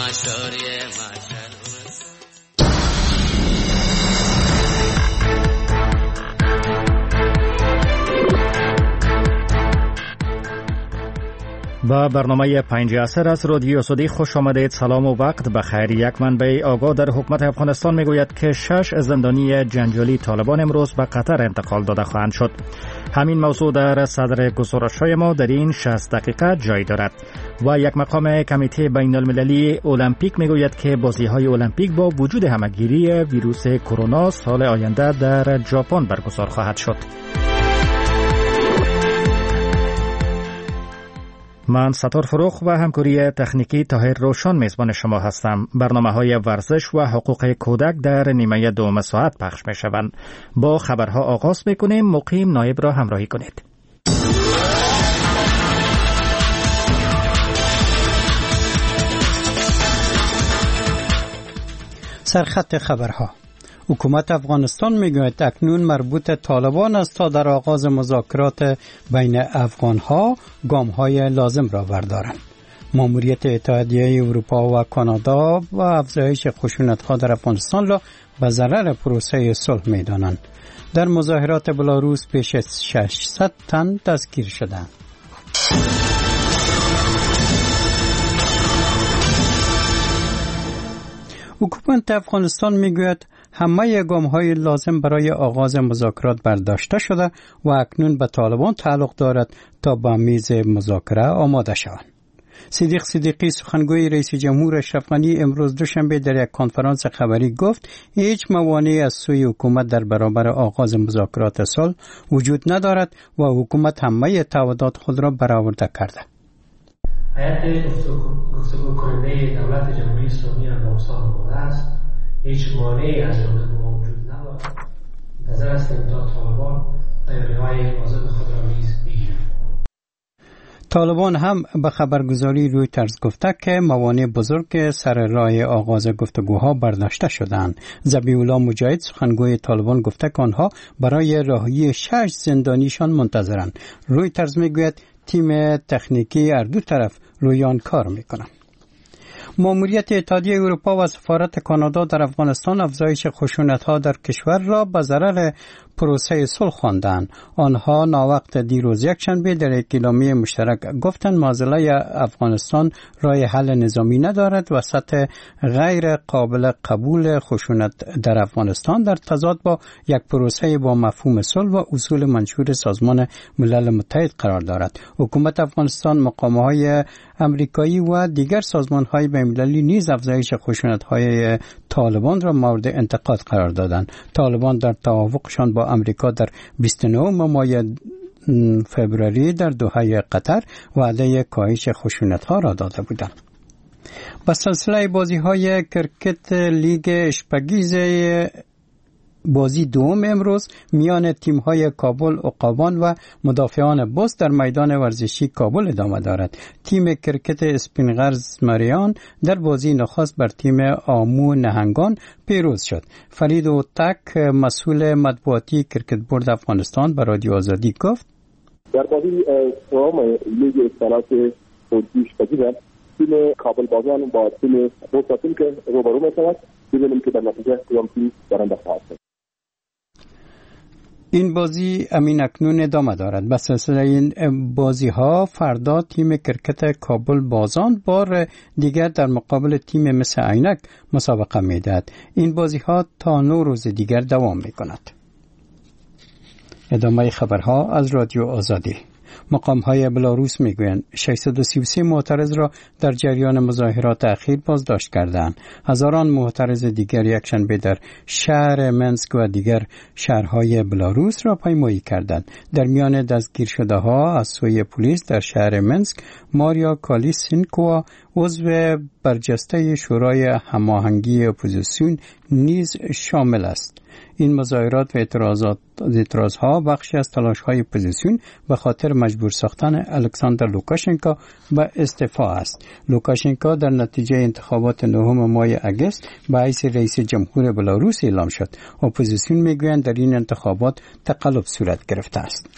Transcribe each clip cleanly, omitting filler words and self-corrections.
با برنامه 5 عصر از رادیو آزادی خوش آمدید. سلام و وقت بخیر. یک منبع آگاه در حکومت افغانستان میگوید که 6 زندانی جنجالی طالبان امروز به قطر انتقال داده خواهند شد. همین موضوع در صدر گزارش‌های ما در این 60 دقیقه جای دارد. و یک مقام کمیته بین المللی المپیک میگوید که بازی‌های المپیک با وجود همه‌گیری ویروس کرونا سال آینده در ژاپن برگزار خواهد شد. من ستار فروخ و همکاری تکنیکی طاهر روشن میزبان شما هستم. برنامه‌های ورزش و حقوق کودک در نیمه دوم ساعت پخش میشوند. با خبرها آغاز میکنیم. مقیم نایب را همراهی کنید. سرخط خبرها. حکومت افغانستان میگوید اکنون مربوط طالبان است تا در آغاز مذاکرات بین افغانها گام‌های لازم را بردارند. ماموریت اتحادیه اروپا و کانادا و افزایش خشونت‌ها در افغانستان را به ضرر پروسه صلح می‌دانند. در مظاهرات بلاروس بیش از 600 تن دستگیر شدند. حکومت افغانستان میگوید همه گام‌های لازم برای آغاز مذاکرات برداشته شده و اکنون به طالبان تعلق دارد تا به میز مذاکره آماده شوند. صدیق صدیقی سخنگوی رئیس جمهور اشرف غنی امروز دوشنبه در یک کنفرانس خبری گفت هیچ موانعی از سوی حکومت در برابر آغاز مذاکرات صلح وجود ندارد و حکومت همه تعهدات خود را برآورده کرده. هیئت گفتگو کننده دولت جمهوری اسلامی افغانستان آماده است. هیچ مانعی از جانب ما وجود ندارد. نظر هستیم تا طالبان تیاری‌های لازم خود را نیز بگیرند. طالبان هم به خبرگزاری رویترز گفته که موانع بزرگ سر راه آغاز گفتگوها برداشته شدند. ذبیح الله مجاهد سخنگوی طالبان گفته که آنها برای رهایی 6 زندانیشان منتظرند. رویترز میگوید تیم تکنیکی هر دو طرف روی آن کار میکنند. ماموریت اتحادیه اروپا و سفارت کانادا در افغانستان افزایش خشونت‌ها در کشور را به ضرر پروسه صلح خواندند. آنها ناوقت دیروز یکشنبه در یک اعلامیه مشترک گفتند معضله افغانستان راه حل نظامی ندارد و سطح غیر قابل قبول خشونت در افغانستان در تضاد با یک پروسه با مفهوم صلح و اصول منشور سازمان ملل متحد قرار دارد. حکومت افغانستان، مقام‌های امریکایی و دیگر سازمان‌های بین‌المللی نیز افزایش خشونت‌های طالبان را مورد انتقاد قرار دادند. طالبان در توافقشان با امریکا در 29 ماه فوریه در دوحه قطر وعده کاهش خشونت‌ها را داده بودند. با سلسله بازی‌های کرکت لیگ اشپگیز بازی دوم امروز میان تیم‌های کابل عقابان و مدافعان بوس در میدان ورزشی کابل ادامه دارد. تیم کرکت اسپینغرز مریان در بازی نخست بر تیم آمو نهنگان پیروز شد. فرید اوتک مسئول مطبوعاتی کرکت بورد افغانستان به رادیو آزادی گفت در بازی دوم لیگ اصطلاحات اشپگیز تیم کابل بازان با تیم بوس که روبرو می‌شود. ببینیم که در نتیجه کدام تیم برنده خواهد شد. این بازی امین اکنون ادامه دارد. به سلسله این بازی ها فردا تیم کرکت کابل بازان بار دیگر در مقابل تیم مس عینک مسابقه می‌دهد. این بازی ها تا 9 روز دیگر دوام می‌کند. ادامه خبرها از رادیو آزادی. مقام‌های بلاروس میگویند 633 معترض را در جریان مظاهرات اخیر بازداشت کردند. هزاران معترض دیگر یکشنبه در شهر منسک و دیگر شهرهای بلاروس را پیمایی کردند. در میان دستگیر شده ها از سوی پلیس در شهر منسک ماریا کالیسینکو عضو برجسته شورای هماهنگی اپوزیسیون نیز شامل است. این مظاهرات و اعتراضها بخشی از تلاش‌های اپوزیسیون به خاطر مجبور ساختن الکساندر لوکاشنکو به استعفا است. لوکاشنکو در نتیجه انتخابات 9 ماه اگست به حیث رئیس جمهور بلاروس اعلام شد. اپوزیسیون میگویند در این انتخابات تقلب صورت گرفته است.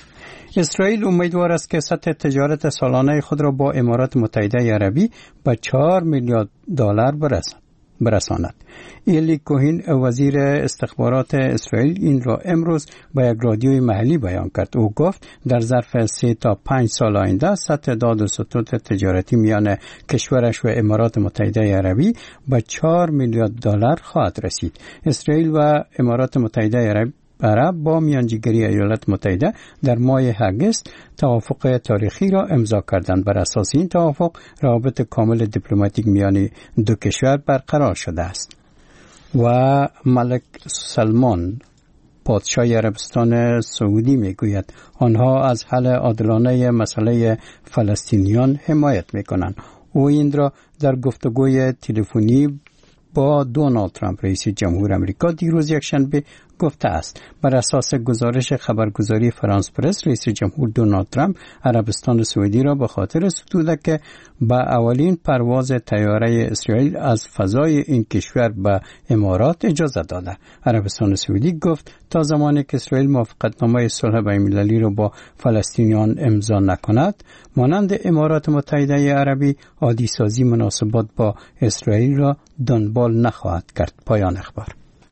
اسرائیل امیدوار است که سطح تجارت سالانه خود را با امارات متحده عربی به 4 میلیارد دلار برساند. ایلی کوهین وزیر استخبارات اسرائیل این را امروز با یک رادیوی محلی بیان کرد. او گفت در ظرف 3 تا 5 سال آینده سطح داد و ستود تجارتی میان کشورش و امارات متحده عربی به 4 میلیارد دلار خواهد رسید. اسرائیل و امارات متحده عرب با میانجیگری ایالات متحده در ماه اگست توافق تاریخی را امضا کردند. بر اساس این توافق روابط کامل دیپلماتیک میان دو کشور برقرار شده است. و ملک سلمان پادشاه عربستان سعودی میگوید آنها از حل عادلانه مسئله فلسطینیان حمایت میکنند. او این را در گفتگوی تلفنی با دونالد ترامپ رئیس جمهور آمریکا دیروز یکشنبه گفته است. بر اساس گزارش خبرگزاری فرانس پرس، رئیس جمهور دونالد ترامپ عربستان سعودی را به خاطر ستودک که با اولین پرواز طیاره اسرائیل از فضای این کشور به امارات اجازه داده. عربستان سعودی گفت تا زمانی که اسرائیل موافقتنامه صلح بین‌المللی را با فلسطینیان امضا نکند، مانند امارات متحده عربی عادی سازی مناسبات با اسرائیل را دنبال نخواهد کرد. پایان اخبار.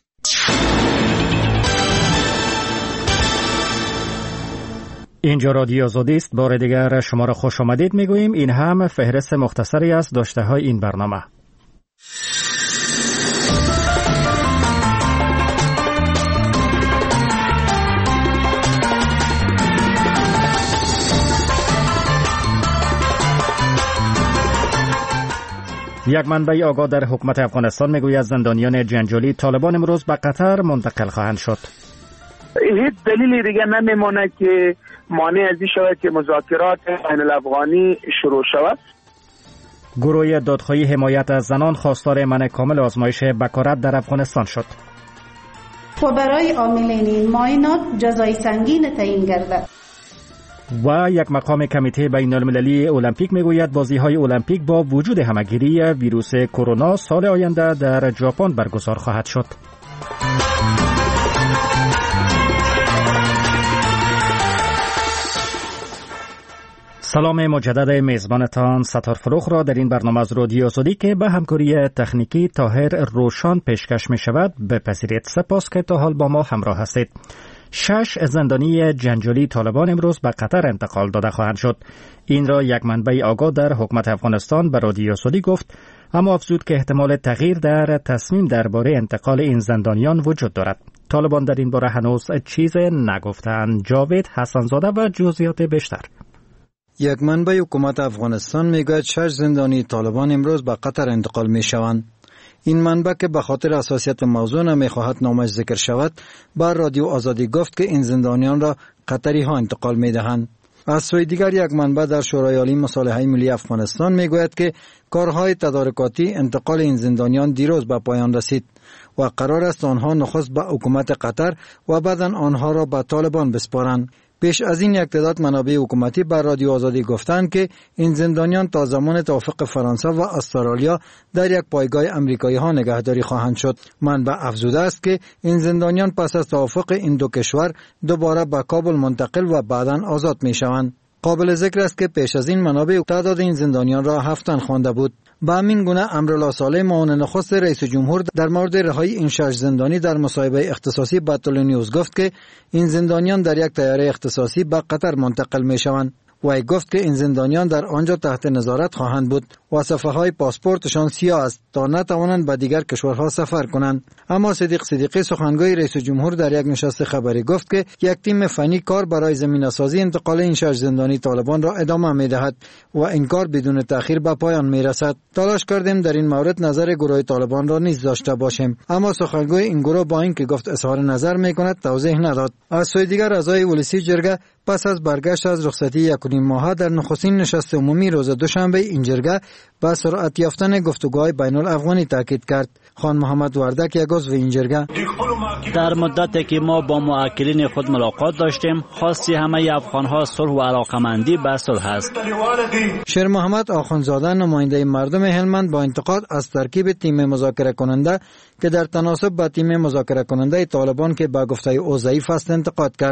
اینجا رادیو آزادی است. بار دیگر شما را خوش آمدید میگوییم. این هم فهرست مختصری از داشته های این برنامه. یک منبع آگاه در حکومت افغانستان میگوید زندانیان جنجالی طالبان امروز به قطر منتقل خواهند شد. هیچ دلیلی دیگه نمیمونه که مانع از این شود که مذاکرات بین الافغانی شروع شود. گروه دادخواهی حمایت از زنان خواستار منع کامل آزمایش بکارت در افغانستان شد. و برای عاملین این معاینات جزای سنگین تعیین گردد. و یک مقام کمیته بین المللی المپیک میگوید بازی‌های المپیک با وجود همه‌گیری ویروس کرونا سال آینده در ژاپن برگزار خواهد شد. سلام مجدد میزبانتان ستار فروخ را در این برنامه از رادیو آزادی که به همکاری تکنیکی طاهر روشان پیشکش می شود بپذیرید. سپاس که تا حال با ما همراه هستید. 6 زندانی جنجالی طالبان امروز به قطر انتقال داده خواهند شد. این را یک منبع آگاه در حکومت افغانستان به رادیو آزادی گفت، اما افزود که احتمال تغییر در تصمیم درباره انتقال این زندانیان وجود دارد. طالبان در این باره هنوز چیز نگفتند. جاوید حسنزاده و جزئیات بیشتر. یک منبع حکومت افغانستان میگوید 6 زندانی طالبان امروز به قطر انتقال میشوند. این منبع که به خاطر حساسیت موضوع نمیخواهد نامش ذکر شود، بر رادیو آزادی گفت که این زندانیان را قطری ها انتقال میدهند. از سوی دیگر یک منبع در شورای عالی مصالحه ملی افغانستان میگوید که کارهای تدارکاتی انتقال این زندانیان دیروز به پایان رسید و قرار است آنها نخست به حکومت قطر و بعدا آنها را به طالبان بسپارند. پیش از این یک تعداد منابع حکومتی بر رادیو آزادی گفتند که این زندانیان تا زمان توافق فرانسه و استرالیا در یک پایگاه امریکایی ها نگهداری خواهند شد. منبع افزوده است که این زندانیان پس از توافق این دو کشور دوباره به کابل منتقل و بعداً آزاد می شوند. قابل ذکر است که پیش از این منابع تعداد این زندانیان را 7 تن خوانده بود. به همین گونه امرالله صالح معاون نخست رئیس جمهور در مورد رهایی این 6 زندانی در مصاحبه اختصاصی با تلنیوز گفت که این زندانیان در یک طیاره اختصاصی به قطر منتقل می شوند. و گفت که این زندانیان در آنجا تحت نظارت خواهند بود و صفحه‌های پاسپورتشان سیاه است تا نتوانند به دیگر کشورها سفر کنند. اما صدیق صدیقی سخنگوی رئیس جمهور در یک نشست خبری گفت که یک تیم فنی کار برای زمینه‌سازی انتقال این 6 زندانی طالبان را ادامه می‌دهد و این کار بدون تأخیر به پایان می‌رسد. تلاش کردیم در این مورد نظر گروه طالبان را نیز داشته باشیم، اما سخنگوی این گروه با اینکه گفت اظهار نظر می‌کند توضیح نداد. از سوی دیگر اعضای ولسی جرگه پس از برگشت از رخصتی 1.5 ماهه در نخستین نشست عمومی روز دوشنبه این جرگه با سرعت یافتن گفتگوهای بین الافغانی تاکید کرد. خان محمد وردک یک عضو این جرگه: در مدتی که ما با موکلین خود ملاقات داشتیم، خواستی همه افغان‌ها صلح و علاقمندی به صلح است. شیر محمد آخوندزاده نماینده مردم هلمند با انتقاد از ترکیب تیم مذاکره کننده که در تناسب با تیم مذاکره کننده طالبان که با گفته او ضعیف است انتقاد کرد.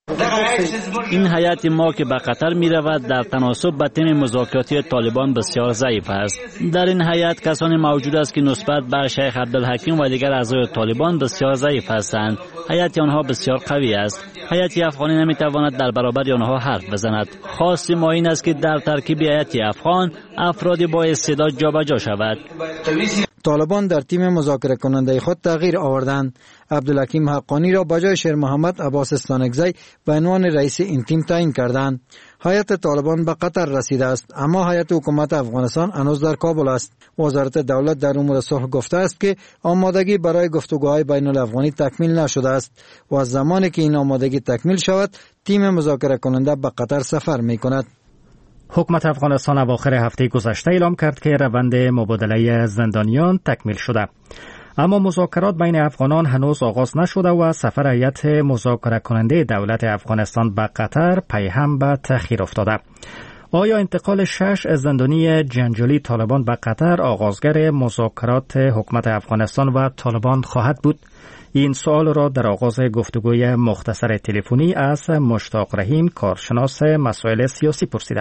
این هیئت ما که به قطر می رود در تناسب با تیم مذاکراتی طالبان بسیار ضعیف است. در این هیئت کسانی موجود است که نسبت به شیخ عبدالحکیم و دیگر اعضای طالبان بسیار ضعیف هستند. هیئت آنها بسیار قوی است. هیئت افغانی نمی تواند در برابر آنها حرف بزند. خاص ما این است که در ترکیب هیئت افغان افرادی با استعداد جابجا شود. طالبان در تیم مذاکره کننده خود تغییر آوردند. عبدالحکیم حقانی را به جای شیر محمد عباس استانکزی به عنوان رئیس این تیم تعیین کردند. هیئت طالبان به قطر رسیده است، اما هیئت حکومت افغانستان هنوز در کابل است. وزارت دولت در امور صلح گفته است که آمادگی برای گفتگوهای بین الافغانی تکمیل نشده است و از زمانی که این آمادگی تکمیل شود تیم مذاکره کننده به قطر سفر می کند. حکومت افغانستان اواخر هفته گذشته اعلام کرد که روند مبادله زندانیان تکمیل شده. اما مذاکرات بین افغانان هنوز آغاز نشده و سفر هیئت مذاکره کننده دولت افغانستان به قطر پیهم به تأخیر افتاده. آیا انتقال 6 زندانی جنجالی طالبان به قطر آغازگر مذاکرات حکومت افغانستان و طالبان خواهد بود؟ این سوال را در آغاز گفتگوی مختصر تلفنی از مشتاق رحیم کارشناس مسائل سیاسی پرسیدم.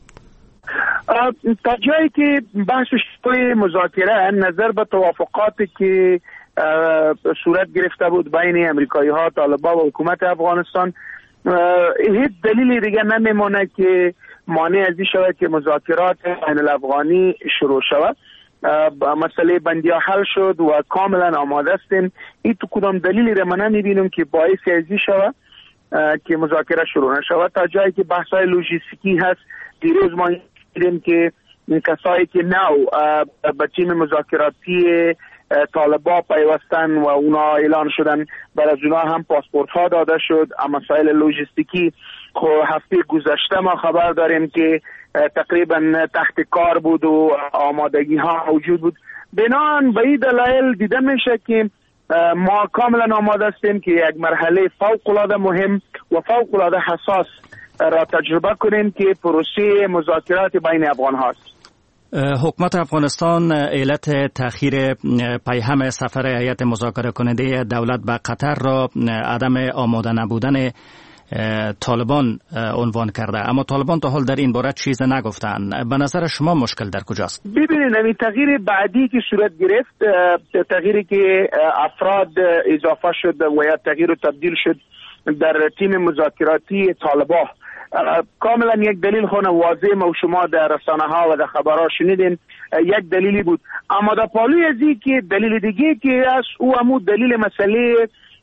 تا جایی که بحث شروع مذاکره نظر به توافقاتی که صورت گرفته بود بین امریکایی ها، طالبان و حکومت افغانستان، هیچ دلیلی دیگه نمیمونه که مانع از این شود که مذاکرات بین الافغانی شروع شود. مسئله بندی ها حل شد و کاملا آماده استیم. این تو کدام دلیلی را من نمیبینم که باعث از این شود که مذاکره شروع نشود. تا جایی که بحث های لوجستیکی هست، دیروز ما دیدیم که کسایی که نو به تیم مذاکراتی طالبان پیوستن و اونا اعلان شدن، برای از اونا هم پاسپورت ها داده شد. اما مسائل لوجستیکی هفته گذشته ما خبر داریم که تقریبا تحت کار بود و آمادگی ها موجود بود. بنابراین به این دلایل دیده میشه که ما کاملا آماده هستیم که یک مرحله فوق العاده مهم و فوق العاده حساس را تجربه کنیم که پروسه مذاکرات بین افغان هاست. حکومت افغانستان علت تأخیر پیهم سفر هیئت مذاکره کننده دولت به قطر را عدم آماده نبودن طالبان عنوان کرده، اما طالبان تا حال در این باره چیز نگفتند. به نظر شما مشکل در کجاست؟ ببینید، این تغییر بعدی که صورت گرفت، تغییری که افراد اضافه شد و یا تغییر و تبدیل شد در تیم مذاکراتی طالبان، کاملا یک دلیل خونه واضح و شما در رسانه ها و در خبرها شنیدین، یک دلیلی بود. اما در پالوی از این که دلیل دیگه که از او همون دلیل مسئله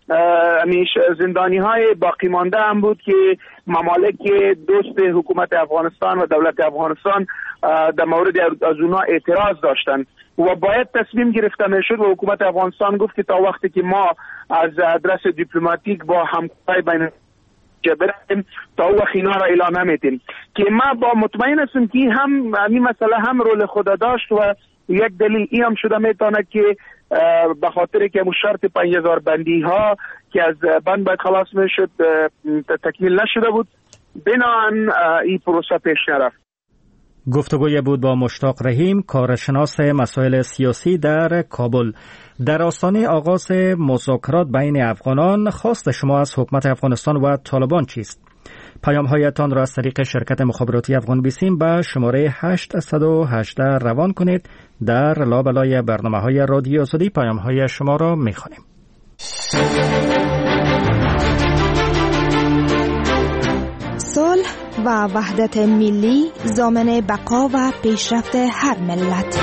زندانی های باقی مانده هم بود که ممالک دوست حکومت افغانستان و دولت افغانستان در مورد از اونا اعتراض داشتن و باید تصمیم گرفته میشد و حکومت افغانستان گفت که تا وقتی که ما از ادرس دیپلماتیک با همکاری بین بریم تا او اینا را اعلام نمیدیم، که ما با مطمئن هستیم که هم این مسئله هم رول خود داشت و یک دلیل این هم شده میتونه که به خاطر که شرط 5000 بندی ها که از بند باید خلاص میشد تکمیل نشده بود، بنابراین این پروسه پیش نرفت. گفتگوی بود با مشتاق رحیم کارشناس مسائل سیاسی در کابل. در آستانه آغاز مذاکرات بین افغانان، خواست شما از حکومت افغانستان و طالبان چیست؟ پیام‌هایتان را از طریق شرکت مخابراتی افغان بیسیم به شماره 818 روان کنید. در لابلای برنامه‌های رادیو آزادی پیام‌های شما را می‌خوانیم. صلح و وحدت ملی ضامن بقا و پیشرفت هر ملت.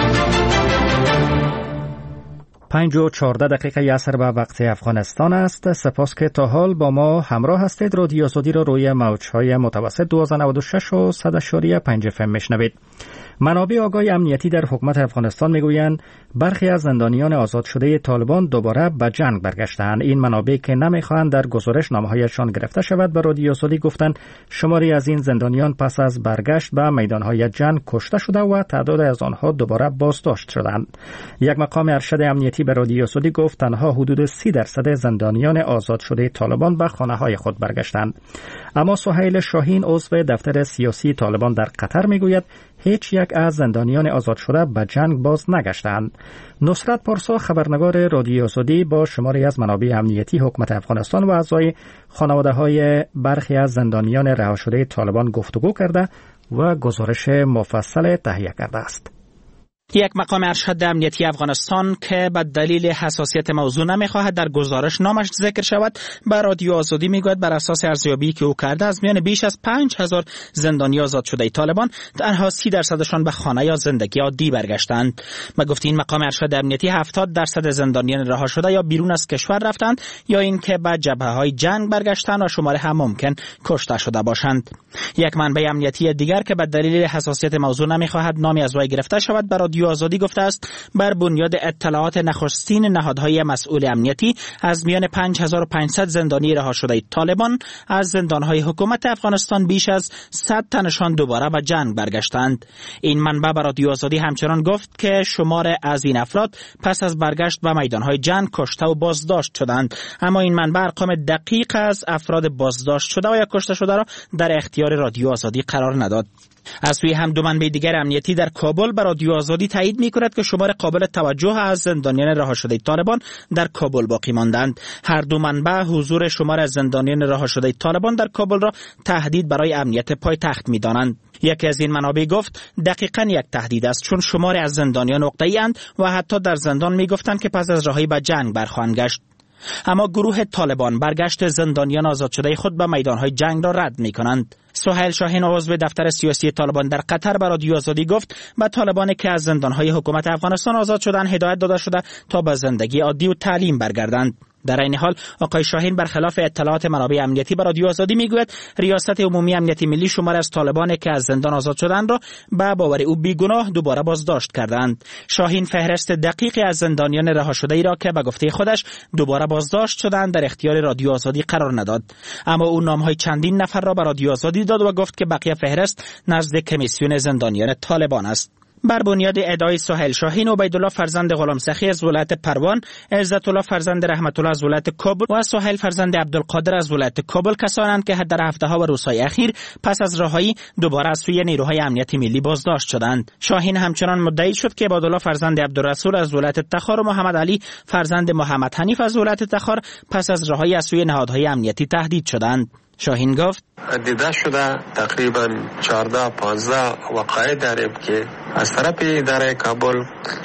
5:14 دقیقه عصر به وقت افغانستان است. سپاس که تا حال با ما همراه هستید. رادیو آزادی را روی موج‌های متوسط 1296 و 100.5 FM میشنوید. منابع آگاه امنیتی در حکومت افغانستان میگویند برخی از زندانیان آزاد شده طالبان دوباره به جنگ برگشتند. این منابع که نمیخواهند در گزارش نامه‌هایشان گرفته شود به رادیو آزادی گفتند شماری از این زندانیان پس از برگشت به میدانهای جنگ کشته شده و تعداد از آنها دوباره بازداشت شدند. یک مقام ارشد امنیتی به رادیو آزادی گفت تنها حدود 30% زندانیان آزاد شده طالبان به خانه‌های خود برگشتند. اما سهیل شاهین عضو دفتر سیاسی طالبان در قطر میگوید هیچ یک از زندانیان آزاد شده به جنگ باز نگشتند. نصرت پارسا خبرنگار رادیو آزادی با شماری از منابع امنیتی حکومت افغانستان و اعضای خانواده‌های برخی از زندانیان رها شده طالبان گفتگو کرده و گزارش مفصل تهیه کرده است. یک مقام ارشد امنیتی افغانستان که به دلیل حساسیت موضوع نمیخواهد در گزارش نامش ذکر شود، بر رادیو آزادی میگوید بر اساس ارزیابی که او کرده از میان بیش از 5000 زندانی آزاد شده طالبان تنها 30% به خانه یا زندگی عادی برگشتند. و گفت این مقام ارشد امنیتی 70% زندانیان رها شده یا بیرون از کشور رفتند یا اینکه به جبهه‌های جنگ برگشتند و شمار هم ممکن کشته شده باشند. یک منبع امنیتی دیگر که به دلیل حساسیت موضوع نمیخواهد نامی از وی گرفته شود بر رادیو آزادی گفته است بر بنیاد اطلاعات نخستین نهادهای مسئول امنیتی از میان 5500 زندانی رها شده طالبان از زندانهای حکومت افغانستان بیش از 100 تنشان دوباره به جنگ برگشتند. این منبع بر رادیو آزادی همچنان گفت که شمار از این افراد پس از برگشت به میدانهای جنگ کشته و بازداشت شدند، اما این منبع ارقام دقیق از افراد بازداشت شده و یا کشته شده را در اختیار رادیو آزادی قرار نداد. از سوی هم دو منبع دیگر امنیتی در کابل بر رادیو آزادی تایید می‌کند که شمار قابل توجه از زندانیان رها شده طالبان در کابل باقی ماندند. هر دو منبع حضور شمار از زندانیان رها شده طالبان در کابل را تهدید برای امنیت پایتخت می‌دانند. یکی از این منابع گفت دقیقاً یک تهدید است، چون شمار از زندانیان نقطه‌ای اند و حتی در زندان می‌گفتند که پس از رهایی به جنگ برخواهند گشت. اما گروه طالبان برگشت زندانیان آزاد شده خود به میدانهای جنگ را رد می‌کنند. سهیل شاهین عضو دفتر سیاسی طالبان در قطر به رادیو آزادی گفت به طالبانی که از زندانهای حکومت افغانستان آزاد شدند هدایت داده شده تا به زندگی عادی و تعلیم برگردند. در این حال آقای شاهین برخلاف اطلاعات منابع امنیتی به رادیو آزادی میگوید ریاست عمومی امنیتی ملی شمار از طالبانی که از زندان آزاد شدند را به باور او بیگناه دوباره بازداشت کردند. شاهین فهرست دقیقی از زندانیان رها شده ای را که به گفته خودش دوباره بازداشت شدند در اختیار رادیو آزادی قرار نداد، اما او نامهای چندین نفر را به رادیو آزادی داد و گفت که بقیه فهرست نزد کمیسیون زندانیان طالبان است. بر بنیاد ادعای سهیل شاهین، عبیدالله فرزند غلام سخی از ولایت پروان، عزت الله فرزند رحمت الله از ولایت کابل و سهیل فرزند عبدالقادر از ولایت کابل کسانند که در هفته‌ها و روزهای اخیر پس از رهایی دوباره از سوی نیروهای امنیتی ملی بازداشت شدند. شاهین همچنان مدعی شد که عبیدالله فرزند عبدالرسول از ولایت تخار و محمد علی فرزند محمد حنیف از ولایت تخار پس از رهایی از سوی نهادهای امنیتی تهدید شدند. شاهین گفت دیده شده تقریبا 14-15 وقایع داریم که از طرف اداره کابل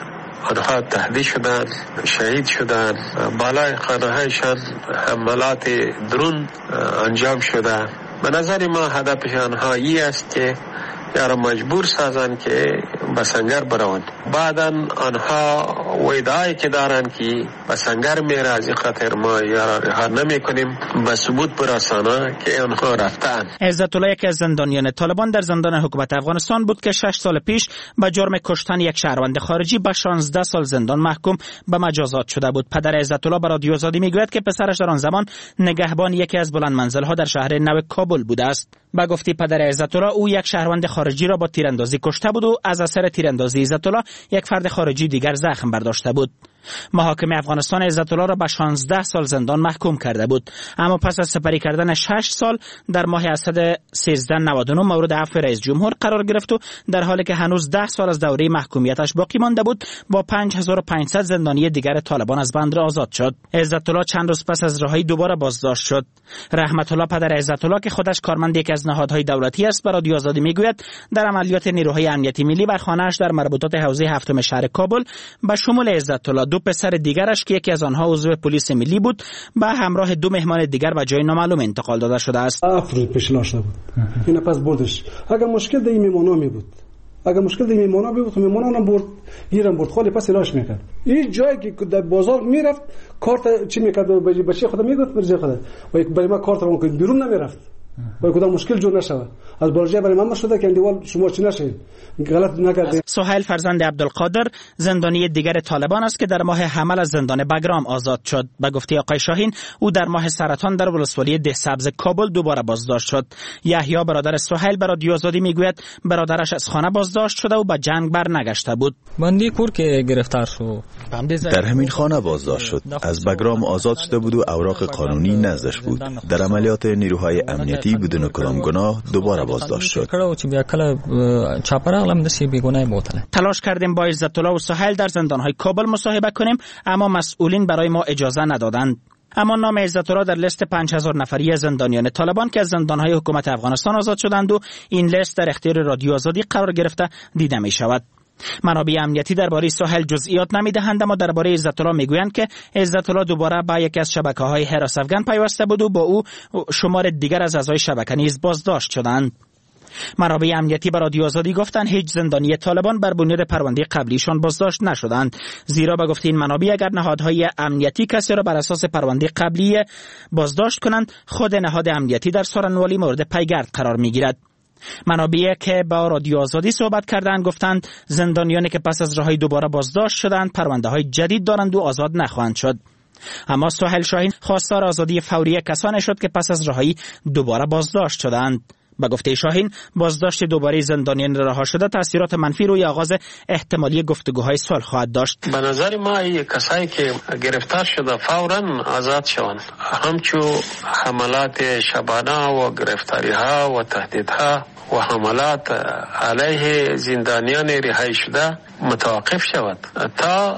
آنها تهدید شدند، شهید شدند، بالای خانه‌هایشان حملات درون انجام شده. به نظر ما هدف آنها ای است که یارا مجبور سازند که به سنگر بروند. بعدا آنها ادعایی که دارند که به سنگر میره، از این خاطر ما یارا رها نمی کنیم، به ثبوت برسانه که آنها رفتند. عزت الله یکی از زندانیان طالبان در زندان حکومت افغانستان بود که 6 سال پیش به جرم کشتن یک شهروند خارجی به 16 سال زندان محکوم به مجازات شده بود. پدر عزت الله به رادیو آزادی میگوید که پسرش در آن زمان نگهبان یکی از بلند منزل‌ها در شهر نو کابل بوده است. با گفته پدر عزت الله، او یک شهروند خارجی را با تیراندازی کشته بود و از اثر تیراندازی عزت الله یک فرد خارجی دیگر زخم برداشته بود. محاکمه افغانستان عزت الله را به 16 سال زندان محکوم کرده بود، اما پس از سپری کردن 6 سال در ماه اسد 1399 مورد عفو رئیس جمهور قرار گرفت و در حالی که هنوز 10 سال از دوره محکومیتش باقی مانده بود با 5500 زندانی دیگر طالبان از بند آزاد شد. عزت الله چند روز پس از رهایی دوباره بازداشت شد. رحمت الله پدر عزت الله که خودش کارمند یکی از نهادهای دولتی است به رادیو آزادی میگوید در عملیات نیروهای امنیتی ملی بر خانه‌اش در مربوطات حوزه هفتم شهر کابل به شمول عزت الله دو پسر دیگرش که یکی از آنها عضو پلیس ملی بود به همراه 2 مهمان دیگر به جای نامعلوم انتقال داده شده است. افراد پیشلا شده بود. این پس بردش. اگر مشکل در این میمونا می بود. اگر مشکل در میمونا بود، میمونا هم برد، گیرم برد، خالی پس الاش میکرد. این جایی که در بازار میرفت، کارت چی میکرد؟ بچه خودم میگفت برای خودم. و برای ما کارت رو بیرون نمیرفت. و کدام مشکل جور نشود. از بارجه برای من شده که اندیوال شما چی نشید. غلط نکردید. سهیل فرزند عبدالقادر زندانی دیگر طالبان است که در ماه حمل از زندان بگرام آزاد شد. به گفته آقای شاهین، او در ماه سرطان در ولسوالی ده سبز کابل دوباره بازداشت شد. یحیی برادر سهیل به رادیو آزادی میگوید برادرش از خانه بازداشت شده و به جنگ برنگشته بود. بندی کور که گرفتار شد. در همین خانه بازداشت شد. از بگرام آزاد شده بود و اوراق قانونی نزدش بود. در عملیات نیروهای امنیتی امنیتی بدون کدام گناه دوباره بازداشت شد. تلاش کردیم با عزت الله و سهیل در زندانهای کابل مصاحبه کنیم، اما مسئولین برای ما اجازه ندادند. اما نام عزت الله در لیست 5000 نفری زندانیان طالبان که از زندانهای حکومت افغانستان آزاد شدند و این لیست در اختیار رادیو آزادی قرار گرفته دیده می شود. منابع امنیتی درباره ساحل جزئیات نمیدهند، اما درباره عزت الله میگویند که عزت الله دوباره با یکی از شبکه‌های هراس افغان پیوسته بود و با او شمار دیگر از اعضای شبکه نیز بازداشت شدند. منابع امنیتی به رادیو آزادی گفتند هیچ زندانی طالبان بر بنیاد پرونده قبلیشان بازداشت نشدند، زیرا به گفته این منابع اگر نهادهای امنیتی کسی را بر اساس پرونده قبلی بازداشت کنند، خود نهاد امنیتی در سارنوالی مورد پیگرد قرار میگیرد. منابعی که با رادیو آزادی صحبت کردند گفتند زندانیانی که پس از رهایی دوباره بازداشت شدند پرونده های جدید دارند و آزاد نخواهند شد. اما سهیل شاهین خواستار آزادی فوری کسانی شد که پس از رهایی دوباره بازداشت شدند. به گفته شاهین بازداشت دوباره زندانیان رها شده تاثیرات منفی روی آغاز احتمالی گفتگوهای صلح خواهد داشت. به نظر ما این کسایی که گرفتار شده فوراً آزاد شوند، همچون حملات شبانه و گرفتاری ها و تهدیدها و حملات علیه زندانیان رهایی شده متوقف شود تا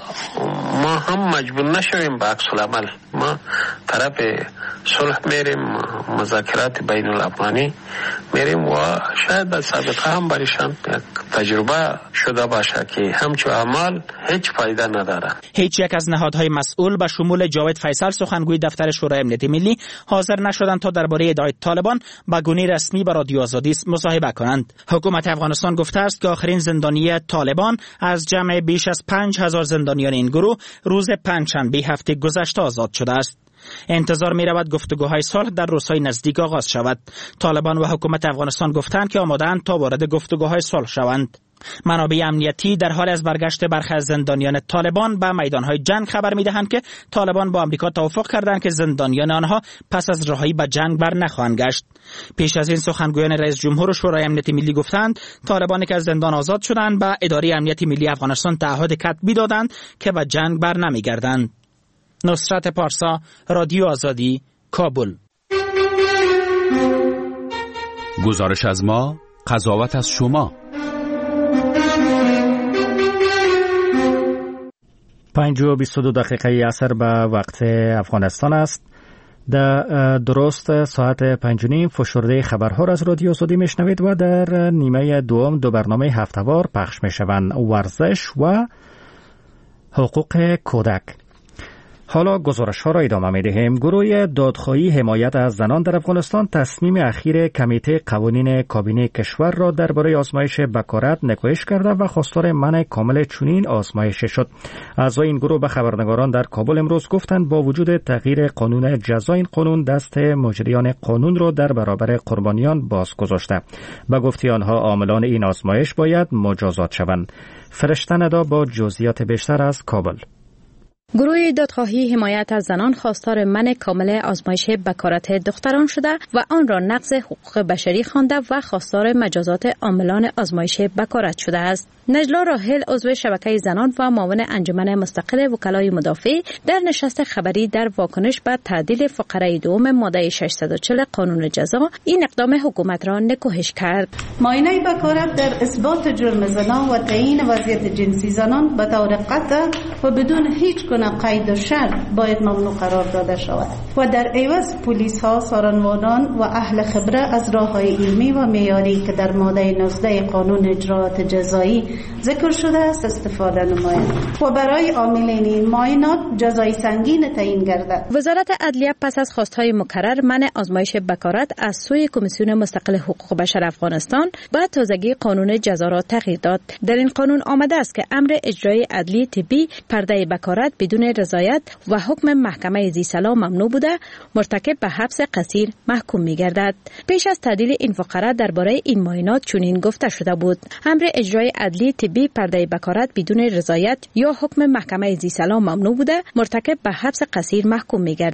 ما هم مجبور نشویم به عکس العمل. ما طرف صلح میریم، مذاکرات بین الافغانی میریم و شاید در سابقه هم برایشان تجربه شده باشه که همچون اعمال هیچ فایده نداره. هیچ یک از نهادهای مسئول به شمول جاوید فیصل سخنگوی دفتر شورای امنیت ملی حاضر نشدند تا درباره ادعای طالبان به گونه رسمی به رادیو آزادی مصاحبه کنند. حکومت افغانستان گفته است که آخرین زندانی طالبان از جمع بیش از 5000 زندانیان این گروه روز پنجشنبه هفته گذشته آزاد شده است. انتظار می رود گفتگوهای صلح در روزهای نزدیک آغاز شود. طالبان و حکومت افغانستان گفتند که آماده‌اند تا وارد گفتگوهای صلح شوند. منابع امنیتی در حال از برگشت برخی از زندانیان طالبان به میدانهای جنگ خبر می‌دهند که طالبان با آمریکا توافق کردند که زندانیان آنها پس از رهایی به جنگ بر نخواهند گشت. پیش از این سخنگویان رئیس جمهور و شورای امنیت ملی گفتند طالبانی که از زندان آزاد شدند به اداره امنیت ملی افغانستان تعهد کتبی دادند که به جنگ بر نمی‌گردند. نصرت پارسا، رادیو آزادی، کابل. گزارش از ما، قضاوت از شما. 5:22 عصر به وقت افغانستان است. در درست ساعت 5:30 فشرده خبرها از رادیو آزادی میشنوید و در نیمه دوم دو برنامه هفته‌وار پخش میشوند: ورزش و حقوق کودک. حالا گزارش ها را ادامه می دهیم. گروه دادخواهی حمایت از زنان در افغانستان تصمیم اخیر کمیته قوانین کابینه کشور را درباره آزمایش بکارت نکوهش کرده و خواستار منع کامل چنین آزمایش شد. اعضای این گروه به خبرنگاران در کابل امروز گفتند با وجود تغییر قانون جزا این قانون دست مجریان قانون را در برابر قربانیان باز گذاشته. به گفته آنها عاملان این آزمایش باید مجازات شوند. فرشته ندا با جزئیات بیشتر از کابل. گروه دادخواهی حمایت از زنان خواستار منع کامل آزمایش بکارت دختران شده و آن را نقض حقوق بشری خوانده و خواستار مجازات عاملان آزمایش بکارت شده است. نجلا راحل عضو شبکه زنان و معاون انجمن مستقل وکلای مدافع در نشست خبری در واکنش به تعدیل فقره دوم ماده 640 قانون جزا این اقدام حکومت را نکوهش کرد. معاینه بکارت در اثبات جرم زنا و تعیین وضعیت جنسی زنان به طور قطع و بدون هیچ گونه قید و شرط باید ممنوع قرار داده شود و در عوض پلیس ها، سارنوانان و اهل خبره از راه‌های علمی و معیاری که در ماده 19 قانون اجراات جزایی ذکر شده است استفاده نمایند و برای عاملین این معاینات جزای سنگین تعیین گردد. وزارت عدلیه پس از خواستهای مکرر منع آزمایش بکارت از سوی کمیسیون مستقل حقوق بشر افغانستان با تازگی قانون جزا را تغییر داد. در این قانون آمده است که امر اجرای عدلی طبی پرده بکارت بدون رضایت و حکم محکمه ذی صلاح ممنوع بوده مرتکب به حبس قصیر محکوم می‌گردد. پیش از تعدیل این فقره درباره این معاینات چنین گفته شده بود: امر اجرای عدلی طبی پرده بکارت بدون رضایت یا حکم محکمه ذی صلاح ممنوع بوده مرتکب به حبس قصیر محکوم می‌گردد.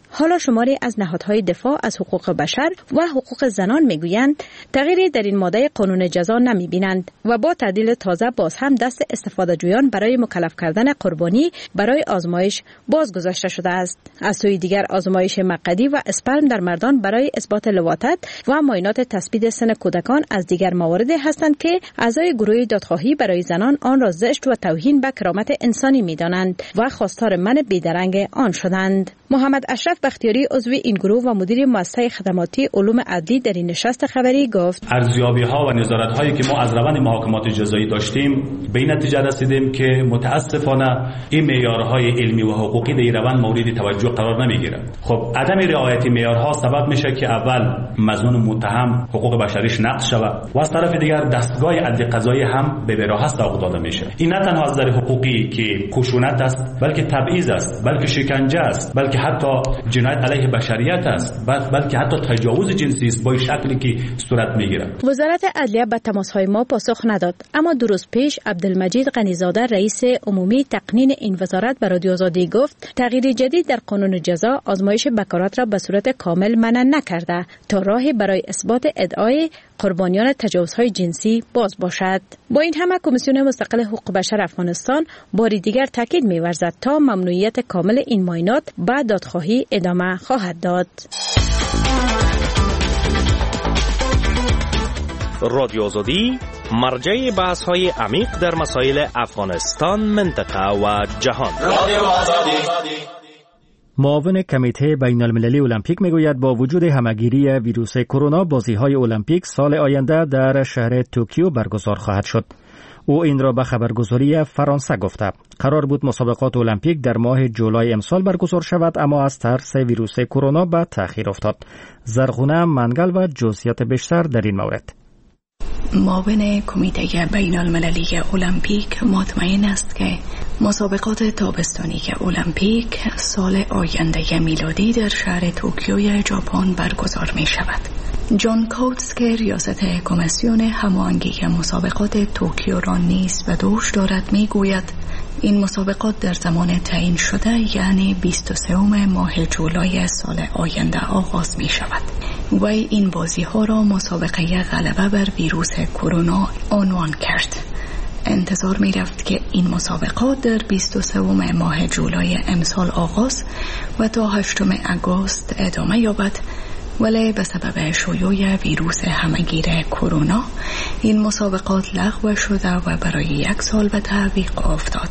حالا شماری از نهادهای دفاع از حقوق بشر و حقوق زنان میگویند تغییری در این ماده قانون جزا نمیبینند و با تعدیل تازه باز هم دست استفاده جویان برای مکلف کردن قربانی برای آزمایش بازگذاشته شده است. از سوی دیگر آزمایش مقعدی و اسپرم در مردان برای اثبات لواطت و معاینات تثبیت سن کودکان از دیگر مواردی هستند که اعضای گروه دادخواهی برای زنان آن را زشت و توهین به کرامت انسانی می‌دانند و خواستار منع بیدرنگ آن شدند. محمد اشرف بختیاری عضو این گروه و مدیر مؤسسه خدماتی علوم عدلی در این نشست خبری گفت: ارزیابی‌ها و نظارت‌هایی که ما از روند محاکمات جزایی داشتیم به این نتیجه رسیدیم که متاسفانه این معیارهای علمی و حقوقی در این روند مورد توجه قرار نمی‌گیرد. خب عدم رعایت معیارها سبب میشه که اول مظنون متهم حقوق بشریش نقض شود و از طرف دیگر دستگاه عدل قضایی هم به براحت سوق داده میشه. این نه تنها از نظر حقوقی که خشونت است، بلکه تبعیض است، بلکه شکنجه است، بلکه حتی جنایت علیه بشریت است، بلکه حتی تجاوز جنسی است با شکلی که صورت میگیرد. وزارت عدلیه به تماس‌های ما پاسخ نداد، اما دو روز پیش عبدالمجید غنیزاده رئیس عمومی تقنین این وزارت به رادیو آزادی گفت تغییر جدید در قانون جزا آزمایش بکارات را به صورت کامل منع نکرده تا راهی برای اثبات ادعای قربانیان تجاوزهای جنسی باز باشد. با این همه کمیسیون مستقل حقوق بشر افغانستان باری دیگر تاکید می‌ورزد تا ممنوعیت کامل این معاینات به دادخواهی ادامه خواهد داد. رادیو آزادی مرجع بحث‌های عمیق در مسائل افغانستان، منطقه و جهان. رادیو آزادی. معاون کمیته بین المللی المپیک میگوید با وجود همگیری ویروس کرونا بازی‌های المپیک سال آینده در شهر توکیو برگزار خواهد شد. او این را به خبرگزاری فرانسه گفته. قرار بود مسابقات المپیک در ماه جولای امسال برگزار شود، اما از ترس ویروس کرونا به تأخیر افتاد. زرغونه منگل و جزئیات بیشتر در این مورد. معاون کمیته بین المللی المپیک مطمئن است که مسابقات تابستانی المپیک سال آینده میلادی در شهر توکیوی ژاپن برگزار می شود. جان کوتس که ریاست کمیسیون هماهنگی مسابقات توکیو را نیز به دوش دارد می گوید این مسابقات در زمان تعیین شده یعنی 23 ماه جولای سال آینده آغاز می شود و این بازی ها را مسابقه غلبه بر ویروس کرونا عنوان کرد. انتظار می رفت که این مسابقات در 23 ماه جولای امسال آغاز و تا 8 آگوست ادامه یابد، ولی به سبب شیوع ویروس همهگیر کرونا این مسابقات لغو شده و برای 1 سال به تعویق افتاد.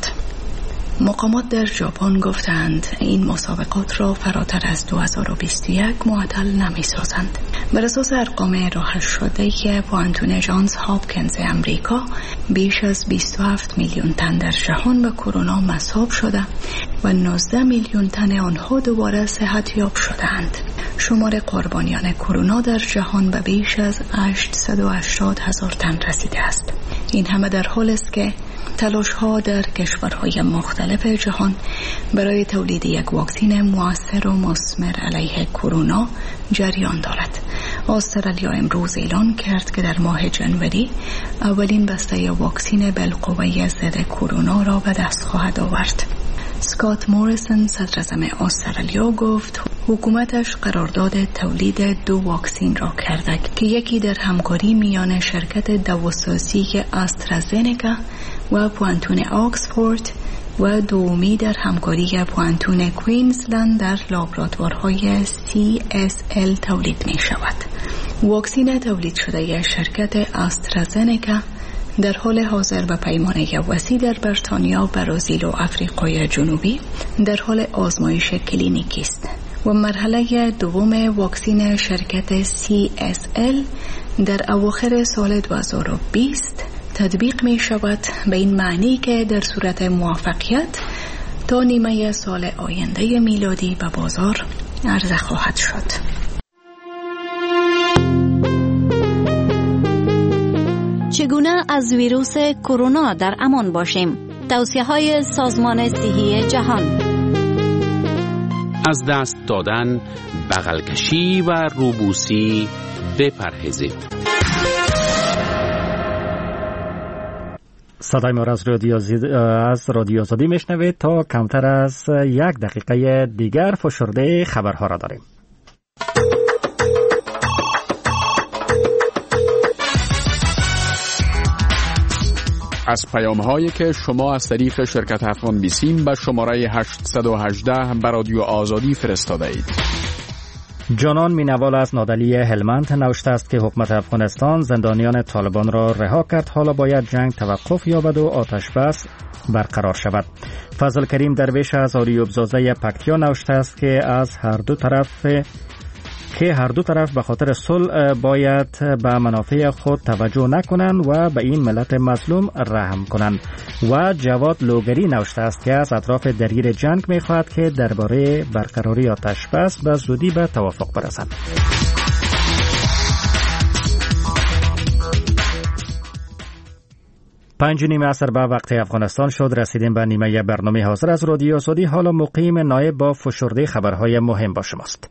مقامات در ژاپن گفتند این مسابقات را فراتر از 2021 معطل نمی سازند. بر اساس ارقام راهش شده که پوانتون جانز هاپکینز امریکا بیش از 27 میلیون تن در جهان به کرونا مصاب شده و 19 میلیون تن آنها دوباره صحت یاب شدند. شمار قربانیان کرونا در جهان به بیش از 880,000 تن رسیده است. این همه در حالی است که تلاش ها در کشورهای مختلف جهان برای تولید یک واکسن مؤثر و مثمر علیه کرونا جریان دارد. استرالیا امروز اعلان کرد که در ماه جنوری اولین بسته واکسن بالقوه ضد کرونا را به دست خواهد آورد. اسکات موریسون صدراعظم استرالیا گفت حکومتش قرارداد تولید 2 واکسن را کرده که یکی در همکاری میان شرکت دواسازی آسترازنکا و پوانتون آکسفورد و دومی در همکاری پوانتون کوینزلند در لابراتوارهای CSL تولید می شود. واکسن تولید شده شرکت آسترازنکا در حال حاضر به پیمانه وسیع در بریتانیا، برزیل و آفریقای جنوبی در حال آزمایش کلینیکی است و مرحله دوم واکسن شرکت CSL در اواخر سال 2020 تطبیق می شود، به این معنی که در صورت موفقیت تا نیمه سال آینده میلادی به بازار عرضه خواهد شد. چگونه از ویروس کرونا در امان باشیم؟ توصیه‌های سازمان صحی جهان. از دست دادن، بغل کشی و روبوسی بپرهیزید. صدای ما از رادیو آزادی میشنوید. تا کمتر از 1 دقیقه دیگر فشرده خبرها را داریم. از پیام‌هایی که شما از طریق شرکت افغان بیسیم به شماره 818 به رادیو آزادی فرستاده اید. جانان مینوال از نادلی هلمند نوشته است که حکومت افغانستان زندانیان طالبان را رها کرد. حالا باید جنگ توقف یابد و آتش بس برقرار شود. فضل کریم درویش از آریوبزازه پکتیا نوشته است که هر دو طرف به خاطر صلح باید به منافع خود توجه نکنند و به این ملت مظلوم رحم کنند. و جواد لوگری نوشته است که از اطراف درگیر جنگ می‌خواهد که درباره برقراری آتش بس به زودی به توافق برسند. پنج نیم عصر به وقت افغانستان شد. رسیدیم به نیمه برنامه حاضر از رادیو آزادی. حالا مقیم نایب با فشرده خبرهای مهم با شماست.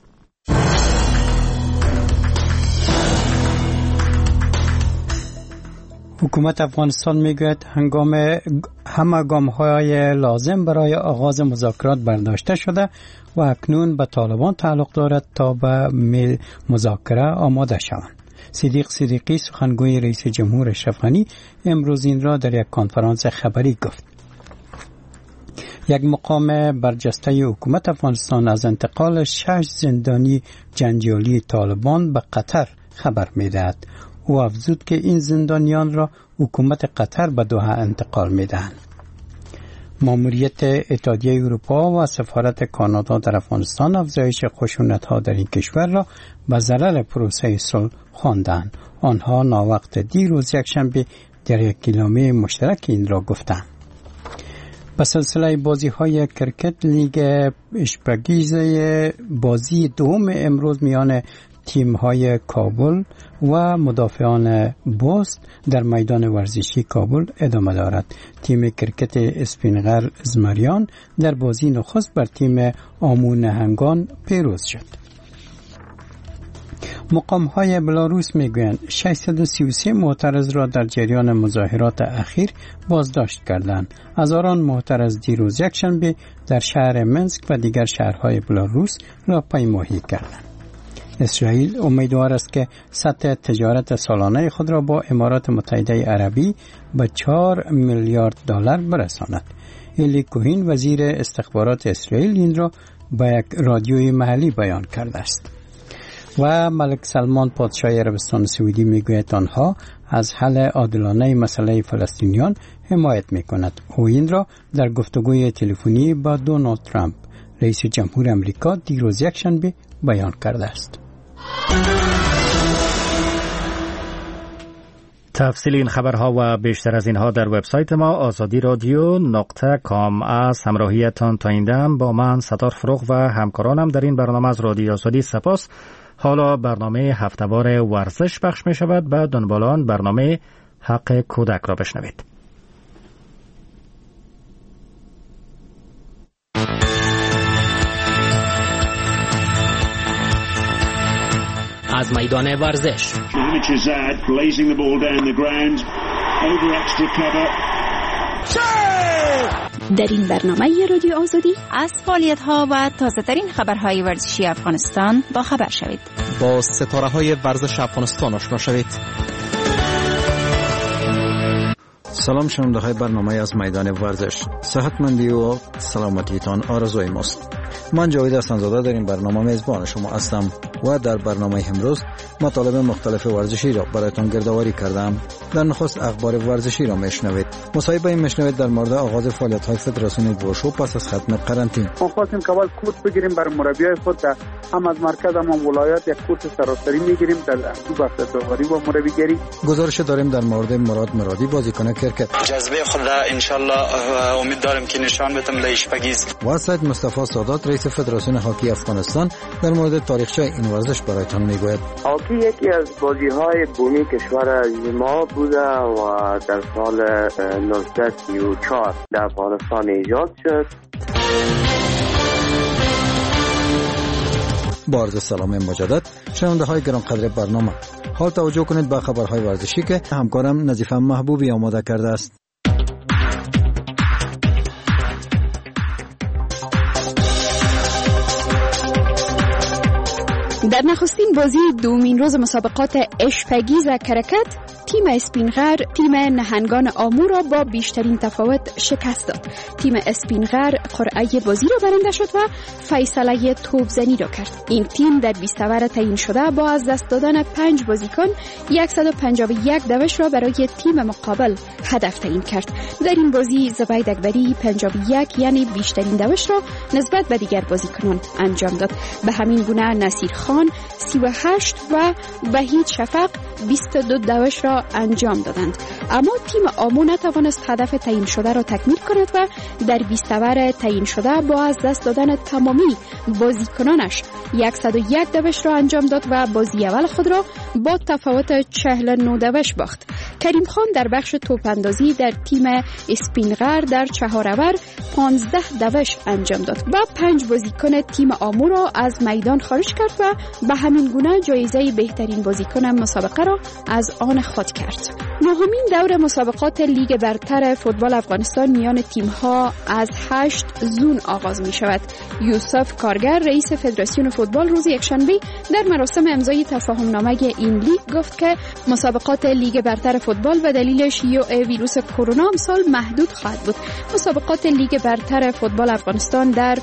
حکومت افغانستان میگوید همه گام‌های لازم برای آغاز مذاکرات برداشته شده و اکنون به طالبان تعلق دارد تا به مذاکره آماده شوند. صدیق صدیقی سخنگوی رئیس جمهور اشرف غنی امروز این را در یک کنفرانس خبری گفت. یک مقام برجسته حکومت افغانستان از انتقال 6 زندانی جنجالی طالبان به قطر خبر می‌دهد. او افزود که این زندانیان را حکومت قطر به دوحه انتقال می‌دهند. ماموریت اتحادیه اروپا و سفارت کانادا در افغانستان افزایش خشونت‌ها در این کشور را به ضرر پروسه صلح خواندند. آنها ناوقت دیروز یکشنبه در یک اعلامیه مشترک این را گفتند. به سلسله بازی‌های کرکت لیگ اشپگیزه بازی دوم امروز میان تیم‌های کابل و مدافعان بست در میدان ورزشی کابل ادامه دارد. تیم کرکت اسپینغر زمریان در بازی نخست بر تیم آمو نهنگان پیروز شد. مقام‌های بلاروس میگویند 633 معترض را در جریان مظاهرات اخیر بازداشت کردند. هزاران معترض دیروز یکشنبه در شهر منسک و دیگر شهرهای بلاروس را پیمایی کردند. اسرائیل امیدوار است که سطح تجارت سالانه خود را با امارات متحده عربی به 4 میلیارد دلار برساند. الی کوهین وزیر استخبارات اسرائیل این را به یک رادیوی محلی بیان کرده است. و ملک سلمان پادشاه عربستان سعودی میگوید آنها از حل عادلانه مسئله فلسطینیان حمایت میکند. او این را در گفتگوی تلفنی با دونالد ترامپ رئیس جمهور آمریکا دیروز یکشنبه بیان کرده است. تفصیل این خبرها و بیشتر از اینها در وبسایت ما azadi.radio.com. از همراهیتان تا این دم با من ستار فروغ و همکارانم در این برنامه از رادیو آزادی سپاس. حالا برنامه هفته‌وار ورزش پخش می شود. به دنبال آن برنامه حق کودک را بشنوید. از میدان ورزش در این برنامه رادیو آزادی از فعالیت‌ها و تازه‌ترین خبرهای ورزشی افغانستان با خبر شوید. با ستاره‌های ورزش افغانستان آشنا شوید. سلام شنونده‌های برنامه از میدان ورزش. صحتمندی و سلامتیتان آرزوی ماست. من جاوید حسن‌زاده در این برنامه میزبان شما هستم و در برنامه امروز مطالب مختلف ورزشی را برایتان گردآوری کردم. در نخست اخبار ورزشی را میشنوید. مصاحبه میشنوید در مورد آغاز فعالیت‌های فدراسیون ووشو پس از ختم قرنطینه. ما خواستیم که اول کورس بگیریم برای مربیای خود، هم از مرکز هم ولایت یک کورس سراسری میگیریم در دو بخش داوری و مربیگری. گزارش داریم در مورد مراد مرادی بازیکن کرکت. جذبه خود را ان شاء الله امید دارم که نشان بدم لایشپگیز. و سید مصطفی سادات رئیس فدراسیون هاکی افغانستان در مورد تاریخچه این ورزش برایتان میگوید. هاکی یکی از بازی‌های بومی کشور ما بوده و در سال 1934 در افغانستان ایجاد شد. با عرض سلام مجدد شنونده‌های گرانقدر برنامه، حال توجه کنید به خبرهای ورزشی که همکارم نظیفه محبوبی آماده کرده است. در نخستین بازی دومین روز مسابقات اشپگیز کرکت، تیم اسپینغر تیم نهنگان آمو را با بیشترین تفاوت شکست داد. تیم اسپینغر قرعه بازی را برنده شد و فیصله توپزنی را کرد. این تیم در 20 اوور تعیین شده با از دست دادن 5 بازیکن 151 دوش را برای تیم مقابل هدف تعیین کرد. در این بازی زبید اکبری 51 یعنی بیشترین دوش را نسبت به دیگر بازیکنان انجام داد. به همین گونه نصیر خان 38 و وحید شفق 22 دوش را انجام دادند. اما تیم آمو نتوانست هدف تعیین شده را تکمیل کند و در 20 اوور تعیین شده با از دست دادن تمامی بازیکنانش 101 دوش را انجام داد و بازی اول خود را با تفاوت 49 دوش باخت. کریم خان در بخش توپ اندازی در تیم اسپینغر در 4 اوور 15 دوش انجام داد و 5 بازیکن تیم آمو را از میدان خارج کرد و به همین گونه جایزه بهترین بازیکن مسابقه را از آن خود کرد. نهمین دور مسابقات لیگ برتر فوتبال افغانستان میان تیم‌ها از 8 زون آغاز می شود. یوسف کارگر رئیس فدراسیون فوتبال روز یکشنبه در مراسم امضای تفاهمنامه این لیگ گفت که مسابقات لیگ برتر فوتبال به دلیل شیوع ویروس کرونا امسال محدود خواهد بود. مسابقات لیگ برتر فوتبال افغانستان در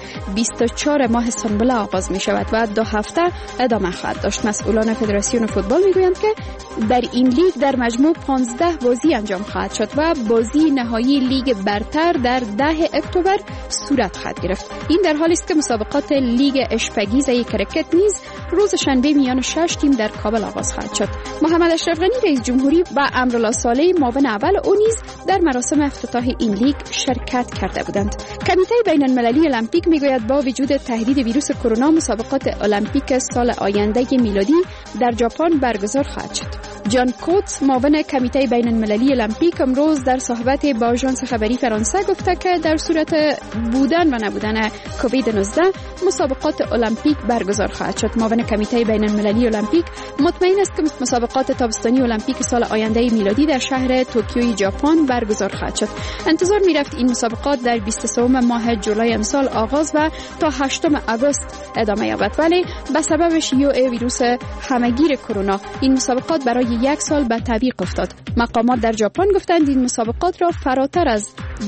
24 ماه سنبل آغاز می شود و 2 هفته ادامه خواهد داشت. مسئولان فدراسیون فوتبال می گویند که در این لیگ در مجموع 15 بازی انجام خواهد شد و بازی نهایی لیگ برتر در 10 اکتبر صورت خواهد گرفت. این در حالی است که مسابقات لیگ اشپگیز کرکت نیز روز شنبه میان 6 تیم در کابل آغاز خواهد شد. محمد اشرف غنی رئیس جمهوری و امرالله صالح معاون اول او نیز در مراسم افتتاح این لیگ شرکت کرده بودند. کمیته بین المللی المپیک میگوید با وجود تهدید ویروس کرونا مسابقات المپیک سال آینده میلادی در ژاپن برگزار خواهد شد. جان کوتس معاون کمیته بین المللی المپیک امروز در صحبت با آژانس خبری فرانسه گفته که در صورت بودن و نبودن کووید 19 مسابقات المپیک برگزار خواهد شد. معاون کمیته بین المللی المپیک مطمئن است که مسابقات تابستانی المپیک سال آینده میلادی در شهر توکیو ژاپن برگزار خواهد شد. انتظار می‌رفت این مسابقات در 23 ماه جولای امسال آغاز و تا 8 آگوست ادامه یابد، ولی به سبب شیوع ویروس همهگیر کرونا این مسابقات برای 1 سال به تعویق افتاد. مقامات در ژاپن گفتند این مسابقات را فراتر از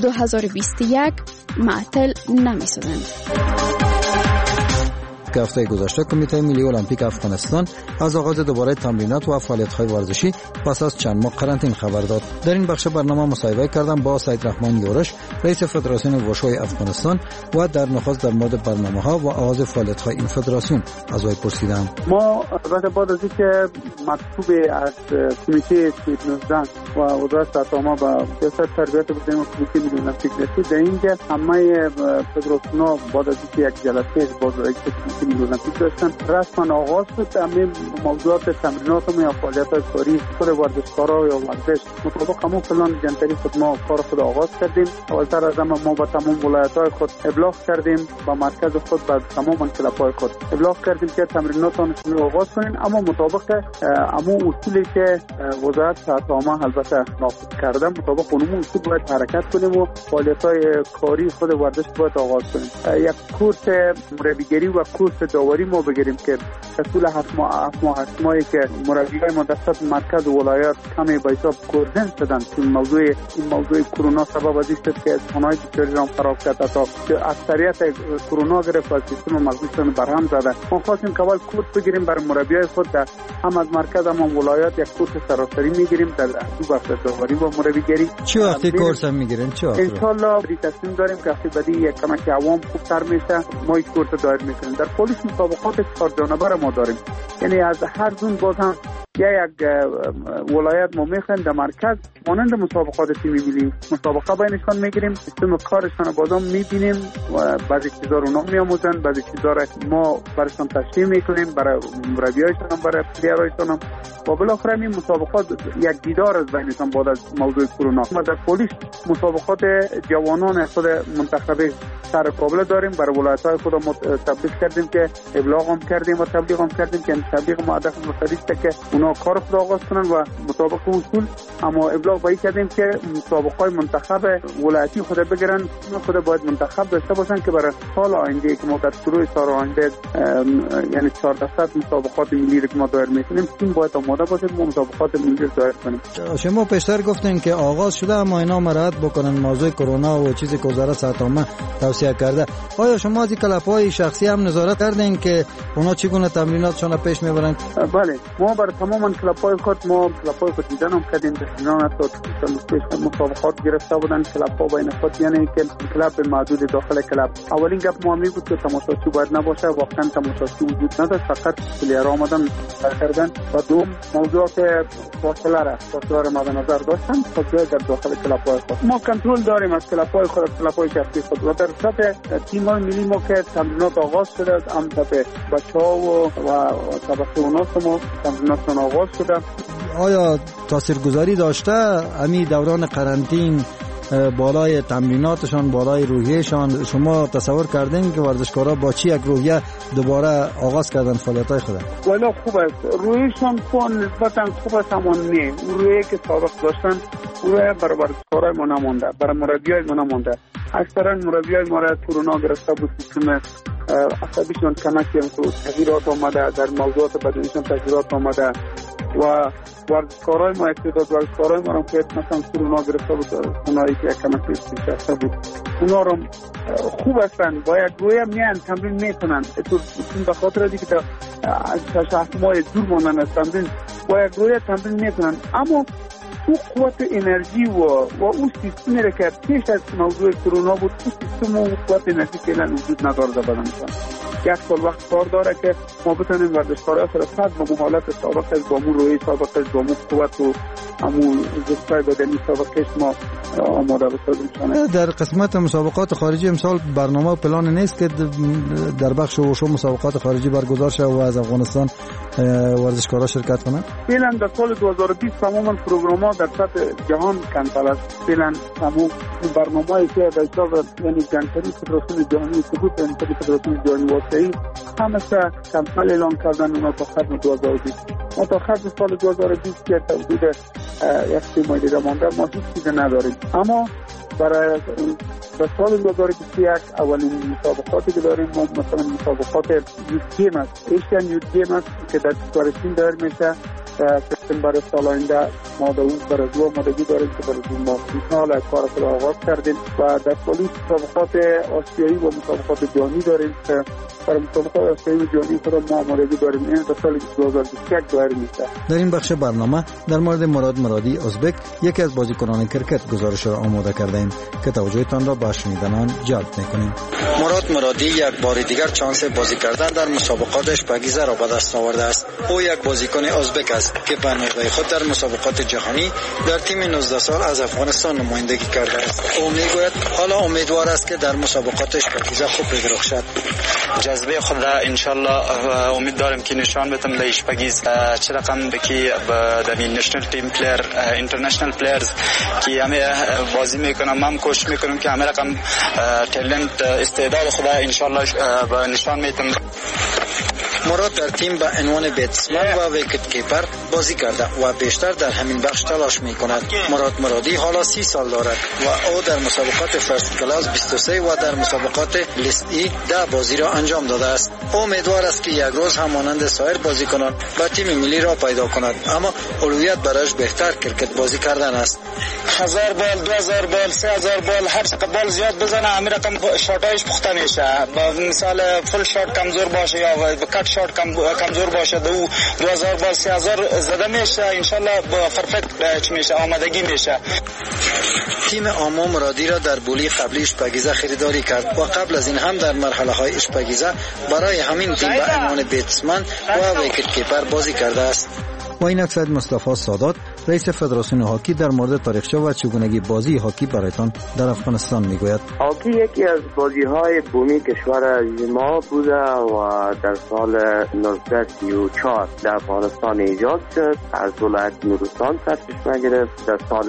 2021 معطل نمی‌سازند. هفته گذشته کمیته ملی المپیک افغانستان از آغاز دوباره تمرینات و فعالیت‌های ورزشی پس از چند ماه قرنطینه خبر داد. در این بخش برنامه مصاحبه کردم با سید رحمان یورش رئیس فدراسیون وشوی افغانستان و در نخست در مورد برنامه‌ها و آغاز فعالیت‌های این فدراسیون از وی پرسیدم. ما بعد از اینکه مطلوب از کمیته کووید 19 و وزارت اطلاع و سیاست تربیت بودیم کمیته ملی المپیک رسید، در اینجا همه فدراسیون‌ها بعد از اینکه یک جلسه با رئیس ملی المپیک داشتن رسما آغاز شد. همه موضوعات تمرینات و فعالیت‌های کاری خود ورزشکارا یا ورزش مطابق همون پلان جنتری خود ما کار خود آغاز کردیم. اولتر از همه ما با تمام ولایت‌های خود ابلاغ کردیم، با مرکز خود با تمام کلاب‌های خود ابلاغ کردیم که تمریناتون رو آغاز کنین، اما مطابق همون اصولی که وزارت اطلاع البته نافذ کرده مطابق اون اصول باید حرکت کنیم و فعالیت‌های کاری خود ورزش باید آغاز کنیم. یک کورس مربیگری و کورس داوری ما بگیریم که اصول 8 ماهی که مربیای ما دست مرکز و ولایات کمی به حساب کوردن شدن این موضوع کرونا سبب از است که اونایی که جریان خراب کرد تا اکثریت کرونا گرفت و سیستم مغزیشون برهم زده. ما خواستیم که اول کورس بگیریم برای مربیای خود در هم از مرکز هم ولایات یک کورس سراسری میگیریم در دو بخش داوری و مربیگری. چه وقتی کورس هم میگیریم؟ چه وقت؟ ان شاء الله تصمیم داریم که وقتی بعدی یک کمک عوام خوبتر میشه ما یک کورس دایر میکنیم. در پلیس مسابقات 4 جانبه ما داریم، یعنی از هر زون باز هم یک ولایت ما میخوایم در مرکز مانند مسابقات تیمی ملی مسابقه بینشان میگیریم، سیستم کارشان بازم میبینیم و بعضی چیزا رو نام میآموزن، بعضی چیزا رو ما براشون تشریح میکنیم برای مربیایشان هم برای پلیرایشان هم و بالاخره این مسابقات یک دیدار از بینشان بعد از موضوع کرونا. ما در پلیس مسابقات جوانان خود منتخب سر کابل داریم، برای ولایت‌های خود ما تبلیغ کردیم که ابلاغ هم کردیم و تبلیغ هم کردیم که تبلیغ ما هدف مستقیم است که اونا کار خود آغاز کنن و مطابق اصول اما ابلاغ باید کردیم که مسابقات منتخب ولایتی خود بگیرن، خود باید منتخب داشته باشن که برای سال آینده که ما در شروع سال آینده یعنی 400 مسابقات ملی رو که ما دایر میکنیم تیم باید آماده باشه ما مسابقات ملی رو دایر کنیم. شما پیشتر گفتین که آغاز شده اما اینا مراعات بکنن موضوع کرونا و چیزی که وزارت صحت عامه توصیه کرده. آیا شما از کلب‌های شخصی هم نظارت کردین که اونا چگونه تمریناتشون پیش میبرن؟ بله، ما برای تمام کلب‌های خود دیدن هم کردیم. اینا مسابقات گرفته بودن کلب‌ها بین خود، یعنی که کلب محدود داخل کلب. اولین گپ ما بود که تماشاچی باید نباشه، واقعا تماشاچی وجود نداشت، فقط پلیرها آمدن کردن و دوم موضوعات فاصله را مد نظر داشتن تا جای در داخل کلب‌های خود. ما کنترل داریم از کلب‌های خود، کلب‌های شخصی خود و در سطح تیم‌های ملی ما که تمرینات آغاز شده، هم سطح بچه‌ها و طبقه اوناست ما تمریناتشون آغاز شده. آیا تاثیرگذاری داشته امی دوران قرنطین بالای تمریناتشان، بالای روحیهشان؟ شما تصور کردین که ورزشکارا با چی یک روحیه دوباره آغاز کردن فعالیت‌های خود؟ والا خوب است، روحیشان خوب نسبتاً خوب است اما نه روحیه که سابق داشتن روحیه برای ورزشکارای ما نمونده، برای مربیای ما نمونده. اکثرا مربیای ما را کرونا گرفته بود، سیستم عصبیشون کمکی تغییرات آمده، در موضوعات بدنیشون تغییرات آمده و ورزشکارای ما اقتدار ورزشکارای ما هم که مثلا کرونا گرفته بود، اونایی که کمکی پیشرفته بود اونا رو خوب هستن، باید روی میان تمرین میکنن. این به خاطر دیگه که شهر ما دور ماندن از تمرین باید روی تمرین میکنن، اما او قوت انرژی و اون سیستمی را که پیش از موضوع کرونا بود، اون سیستم و قوت انرژی فعلا وجود نداره در بدنشان. یک سال وقت کار داره که ما بتونیم ورزشکارا سره صد با حالت سابق از با مو روی سابق از با مو قوت و همون جسای بدنی سابقش ما آماده بسازیم. در قسمت مسابقات خارجی امسال برنامه و پلان نیست که در بخش وشو مسابقات خارجی برگزار شه و از افغانستان ورزشکارا شرکت کنند؟ فعلا در سال 2020 تمام پروگرام‌ها در سطح جهان کنسل است. فعلا تمام برنامه‌ای که در حساب یعنی جنگ‌سازی فدراسیون جهانی ثبوت انتخابی فدراسیون جهانی واسطه‌ای همه کنسل اعلان کردن اونا تا ختم 2020. ما تا ختم سال 2020 که حدود یک سه ماه دیگه مانده ما هیچ چیز نداریم، اما برای سال 2021 اولین مسابقاتی که داریم ما مثلا مسابقات یوت گیم است، ایشین یوت گیم است که در کشور دایر میشه. سپتامبر سال آینده ما در اون برای دو آمادگی داریم که برای ما فینال کار خود آغاز کردیم و در پالیس مسابقات آسیایی و مسابقات جهانی داریم که برای مسابقات آسیایی و جهانی خود ما آمادگی داریم. این در سال 2021 دایر میشه. در این بخش برنامه در مورد مراد مرادی ازبک، یکی از بازیکنان کرکت، گزارش را آماده کردیم که توجهتان را به شنیدن جلب میکنیم. مراد مرادی یک بار دیگر چانس بازی کردن در مسابقات اشپگیزه را به دست آورده است. او یک بازیکن ازبک است که به نقطه خود در مسابقات جهانی در تیم 19 سال از افغانستان نمایندگی کرده است. او میگوید حالا امیدوار است که در مسابقات اشپگیزه خوب بدرخشد. جذبه خود را انشالله امید دارم که نشان بدم در اشپگیز چه رقم که در نشنال تیم پلیر اینترنشنال پلیرز که همه بازی میکنم، من کوشش میکنم که همه رقم تالنت استعداد خود انشالله به نشان میدم. مراد در تیم به عنوان بیتسمن و ویکت کیپر بازی کرده و بیشتر در همین بخش تلاش می کند. مراد مرادی حالا 30 سال دارد و او در مسابقات فرست کلاس 23 و در مسابقات لیست ای 10 بازی را انجام داده است. او امیدوار است که یک روز هم مانند سایر بازیکنان به تیم ملی را پیدا کند، اما اولویت برایش بهتر کرکت بازی کردن است. 1000 بال، 2000 بال، 3000 بال، هر چقدر بال زیاد بزنه همین رقم شاتایش پخته میشه. مثال فول شات کمزور باشه یا کات شات کمزور باشه، دو 2000 بال 3000 زده میشه، انشالله پرفکت میشه، آمادگی میشه. تیم آمو مرادی را در بولی قبلی اشپگیزه خریداری کرد و قبل از این هم در مرحله های اشپگیزه برای همین تیم به عنوان بیتسمن و ویکت کیپر بازی کرده است. و این اکسد مصطفی سادات رئیس فدراسیون هاکی در مورد تاریخچه و چگونگی بازی هاکی برایتان در افغانستان میگوید. هاکی یکی از بازی‌های بومی کشور ما بوده و در سال 1934 در افغانستان ایجاد شد. از ولایت نورستان سرچشمه گرفت. در سال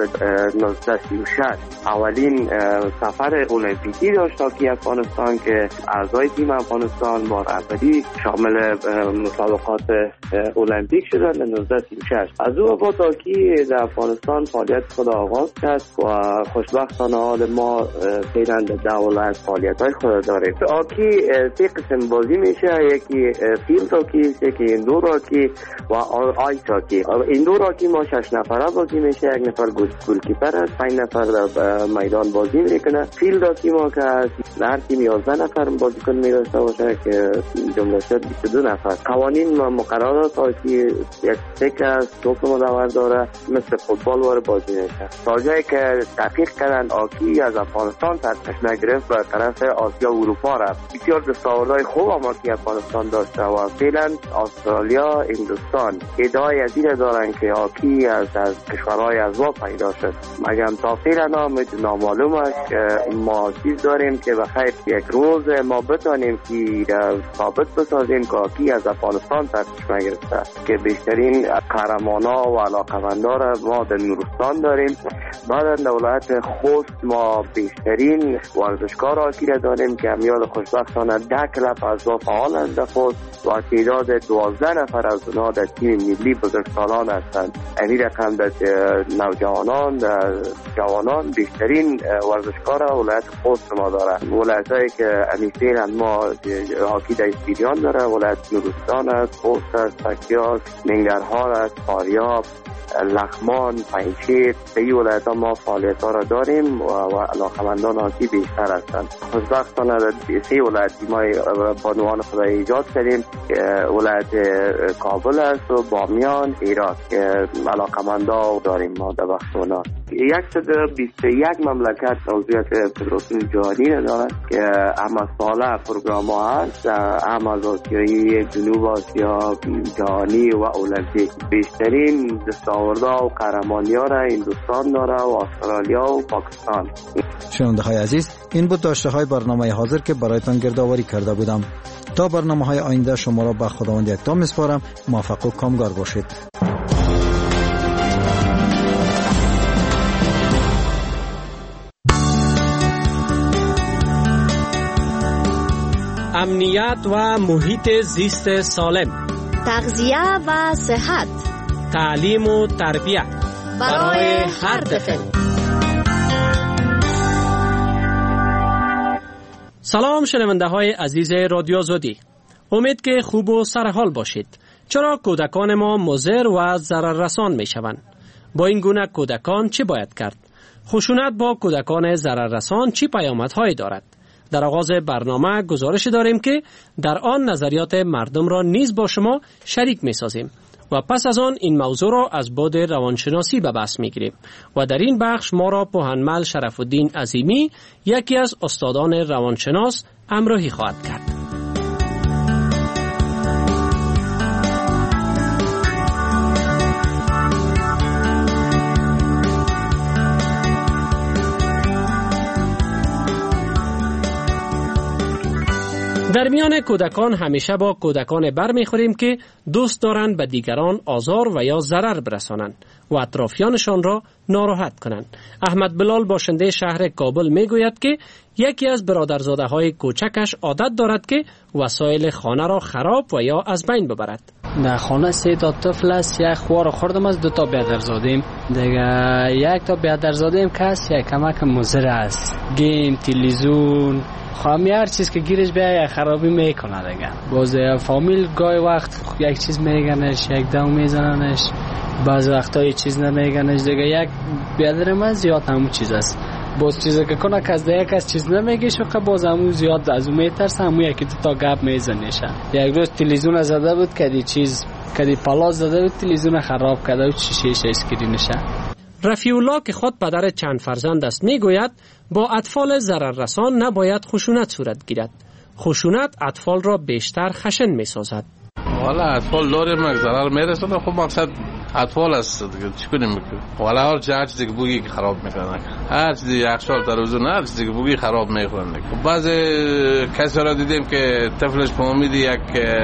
1936 اولین سفر المپیکی داشت هاکی افغانستان که اعضای تیم افغانستان بار اولی شامل مسابقات المپیک شدند در 1936. از او بعد هاکی در افغانستان فعالیت خود آغاز کرد و خوشبختانه حال ما فعلا در ولایت فعالیت‌های خود داریم. هاکی سه قسم بازی میشه، یکی فیلد هاکی، یکی ایندور هاکی و آیس هاکی. ایندور هاکی ما 6 نفره بازی میشه، یک نفر گلکیپر است، 5 نفر در میدان بازی میکنه. فیلد هاکی ما که هر تیم 11 نفر بازیکن می‌داشته باشه که جمله شد 22 نفر. قوانین مقررات هاکی یک تک است، توپ مدور داره، مثل فوتبال وارد بازی میشه. تا جایی که تحقیق کردن هاکی از افغانستان سرچشمه گرفت و طرف آسیا و اروپا رفت. بسیار دستاوردهای خوب هم هاکی افغانستان داشته و فعلا استرالیا، هندوستان ادعای از این دارن که هاکی از کشورهای از ما پیدا شد. مگر تا فعلا هم نامعلوم است که ما چیز داریم که بخیر یک روز ما بتانیم که ثابت بسازیم که هاکی از افغانستان سرچشمه گرفته که بیشترین قهرمانا و علاقه‌مندا را ما در نورستان داریم. بعد در ولایت خوست ما بیشترین ورزشکار هاکی را داریم که همیال خوشبختانه 10 کلب از ما فعال است در خوست و تعداد 12 نفر از اونها در تیم ملی بزرگسالان هستند. این رقم در نوجوانان در جوانان بیشترین ورزشکار ولایت خوست ما داره. ولایتایی که امیفیل ما هاکی در اسپیریان داره، ولایت نورستان است، خوست است، تکیاس، ننگرهار است، فاریاب، لغمان، پنجشیر. به این ولایت ها ما فعالیت ها را داریم و علاقمندان هاکی بیشتر هستند. خوشبختانه در 3 ولایت ما بانوان خود ایجاد کردیم که ولایت کابل است و بامیان، هرات که علاقمندا داریم ما در بخشونا. 121 مملکت عضویت فدراسیون جهانی دارد که هم ساله پروگرام ها هست، هم از آسیایی، جنوب آسیا، جهانی و المپیک. بیشترین دستاوردها و قهرمانی ها را هندوستان داره و استرالیا و پاکستان. شنونده های عزیز، این بود داشته های برنامه حاضر که برایتان گردآوری کرده بودم. تا برنامه های آینده شما را به خداوند یکتا میسپارم. موفق و کامگار باشید. امنیت و محیط زیست سالم، تغذیه و صحت، تعلیم و تربیت برای هر طفل. سلام شنونده های عزیز رادیو آزادی، امید که خوب و سرحال باشید. چرا کودکان ما مضر و ضرر رسان می شوند؟ با این گونه کودکان چه باید کرد؟ خشونت با کودکان ضرر رسان چه پیامدهایی دارد؟ در آغاز برنامه گزارش داریم که در آن نظریات مردم را نیز با شما شریک می سازیم و پس از آن این موضوع را از بعد روانشناسی به بحث می گیریم و در این بخش ما را پوهنمل شرف الدین عظیمی، یکی از استادان روانشناس، همراهی خواهد کرد. در میان کودکان همیشه با کودکان برمیخوریم که دوست دارند به دیگران آزار و یا ضرر برسانند و اطرافیانشان را ناراحت کنند. احمد بلال باشنده شهر کابل میگوید که یکی از برادرزاده های کوچکش عادت دارد که وسایل خانه را خراب و یا از بین ببرد. در خانه 3 تا طفل است، یک خوار خوردم از 2 تا بیادرزادیم دیگه. 1 تا بیادرزادیم کس یک کمک مضر است، گیم، تلویزیون، خواهمی هر چیز که گیرش بیایی خرابی میکنه دیگه. باز فامیل گاهی وقت یک چیز میگنش، یک دو میزننش، بعض وقتا یک چیز نمیگنش دیگه. یک بیادر من زیاد همون چیز است، باز چیزی که کنه که از دیگه کس چیز نمیگیش و باز همون زیاد از اون میترسه، همون یکی 2 تا گپ میزنیشه. یک روز تلویزیون زده بود که چیز کدی پلاس زده بود، تلویزیون خراب کرده و شیشه اسکرینشه. رفیع الله که خود پدر چند فرزند است میگوید با اطفال ضرر رسان نباید خشونت صورت گیرد. خشونت اطفال را بیشتر خشن میسازد. والا اطفال داریم ضرر میرسونه، خب مقصد اطفال است دیگه چی کنیم ولی هر چیزی که بوگی خراب میکنن، هر چیزی یخچال تلویزیون هر چیزی که بوگی خراب میکنن. بعض کسی را دیدیم که طفلش به امید یک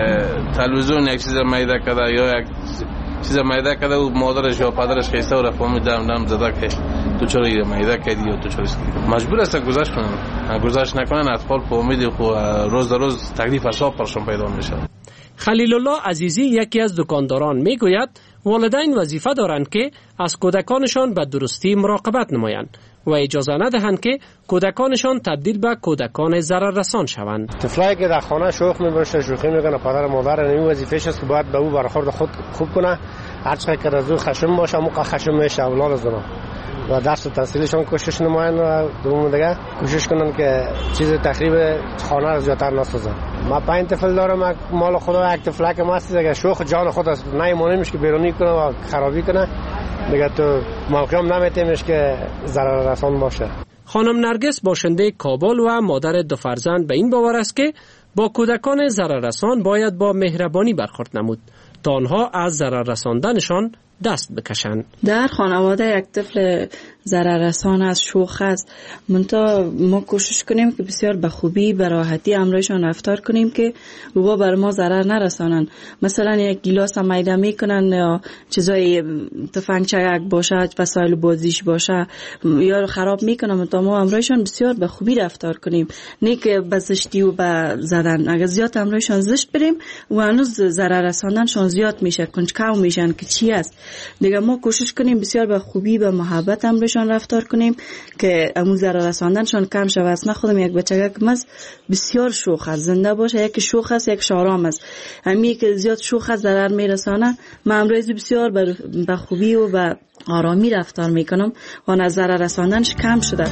تلویزیون یک چیز میده کرده یا یک چیز میده کرده و مادرش یا پدرش خیسته و رفت امید دم زده که تو چرا میده کردی یا تو چرا مجبور است گذشت کنن. گذشت نکنن اطفال به امید روز در روز تکلیف حساب برشون پیدا میشه. خلیل الله عزیزی یکی از دکانداران میگوید والدین وظیفه دارند که از کودکانشان به درستی مراقبت نمایند و اجازه ندهند که کودکانشان تبدیل به کودکان ضرر رسان شوند. طفلایی که در خانه شوخ می‌باشند، شوخی میکنه، پدر و مادر این وظیفه‌ش است که باید به او برخورد خود خوب کنه. هر چقدر که از او خشم باشه موقع خشم میشه اولاد از اونا و درس و تحصیلشون کوشش نمایند و دوم دیگه کوشش کنن که چیز تخریب خانه را زیادتر نسازن. ما 5 طفل دارم، مال خدا یک طفلک ماست دیگه، شوخ جان خود است، نمیمونیمش که بیرونی کنه و خرابی کنه دیگه، تو موقعم نمیتیمش که ضرر رسان باشه. خانم نرگس باشنده کابل و مادر 2 فرزند به این باور است که با کودکان ضرر رسان باید با مهربانی برخورد نمود تا آنها از ضرر رساندنشان دست بکشند. در خانواده یک طفل ضرر رسان است، شوخ است، منتها ما کوشش کنیم که بسیار به خوبی به راحتی امرایشان رفتار کنیم که او بر ما ضرر نرسانند. مثلا یک گیلاس میده میکنن یا چیزای تفنگچه باشه، وسایل بازیش باشه یا خراب میکنن، منتها ما امرایشان بسیار به خوبی رفتار کنیم، نه که به زشتی و به زدن. اگر زیاد امرایشان زشت بریم و هنوز ضرر رساندنشان زیاد میشه، کنجکاو میشن که چی است دیگه. ما کوشش کنیم بسیار به خوبی به محبت امرشان رفتار کنیم که امون ضرر رساندنشان کم شود. اصلا خودم یک بچه که مز بسیار شوخ است، زنده باشه، یک شوخ است یک شارام است، همین که زیاد شوخ است ضرر میرسانه. من امروز بسیار به خوبی و به آرامی رفتار میکنم و از ضرر رساندنش کم شده.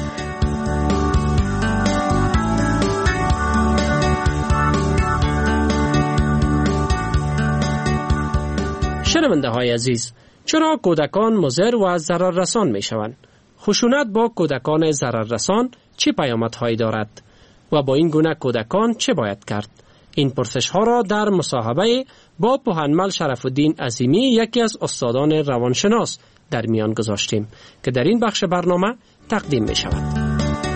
شنونده های عزیز، چرا کودکان مضر و ضرر رسان می شوند؟ خشونت با کودکان ضرر رسان چه پیامدهایی دارد و با این گونه کودکان چه باید کرد؟ این پرسش ها را در مصاحبه با پوهنمل شرف الدین عظیمی یکی از استادان روانشناس در میان گذاشتیم که در این بخش برنامه تقدیم می شود.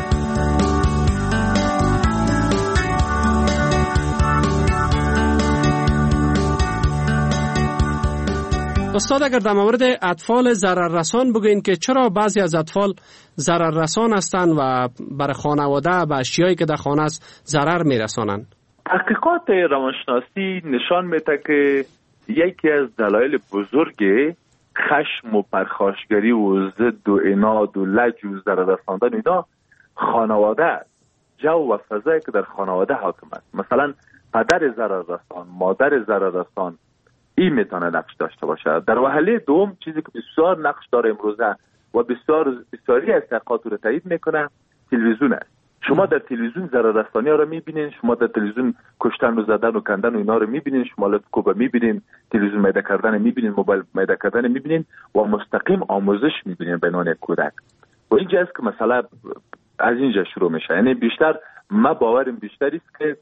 استاد، اگر در مورد اطفال ضرر رسان بگوین که چرا بعضی از اطفال ضرر رسان هستند و برای خانواده و اشیایی که در خانه است ضرر میرسانند؟ تحقیقات روانشناسی نشان میده که یکی از دلایل بزرگ خشم و پرخاشگری و ضد و عناد و لج و ضرر رساندن اینا خانواده است. جو و فضایی که در خانواده حاکم است. مثلا پدر ضرر رسان، مادر ضرر رسان، این میتونه نقش داشته باشه. در وهله دوم چیزی که بسیار نقش داره امروزه و بسیاری از تحقیقات رو تایید میکنه تلویزیون است. شما در تلویزیون ضرر رسانی ها رو میبینین، شما در تلویزیون کشتن و زدن و کندن و اینا رو میبینین، شما لطف‌کوبه میبینین، تلویزیون میده کردن میبینین، موبایل میده کردن میبینین و مستقیم آموزش میبینین به عنوان کودک. و اینجا است که مثلا از اینجا شروع میشه. یعنی بیشتر ما باورم بیشتری است که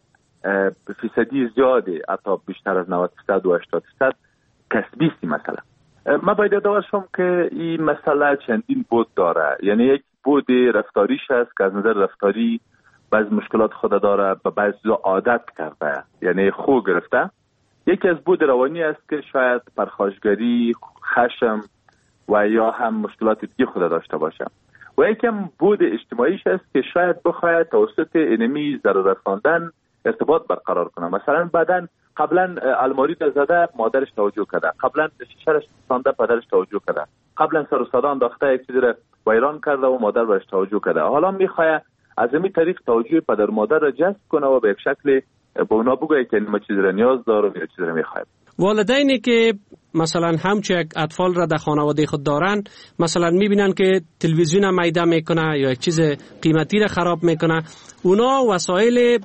فیصدی زیاده، حتی بیشتر از 90% و 80% کسبی است. مثلا ما باید یاد باشم که این مسئله چندین بود داره. یعنی یک بود رفتاریش است که از نظر رفتاری بعض مشکلات خود داره، به بعض عادت کرده، یعنی خو گرفته. یکی از بود روانی است که شاید پرخاشگری، خشم و یا هم مشکلات دیگه خود داشته باشه. و یکم بود اجتماعیش است که شاید بخواهد توسط انمی ضرر رساندن ارتباط برقرار کنه. مثلا بعدن قبلا الماری زده مادرش توجه کرده، قبلا شیشه‌اش سانده پدرش توجه کرده، قبلا سر و صدا انداخته یک چیزی را ویران کرده و مادر بهش توجه کرده. حالا میخواد از این طریق توجه پدر مادر را جذب کنه و به یک شکل به اونا بگه که ما چیزی را نیاز داره و چیزی را میخواد. والدینی که مثلا همچه اطفال را در خانواده خود دارن، مثلا میبینن که تلویزیون هم میده میکنه یا یک چیز قیمتی را خراب میکنه، اونا وسایل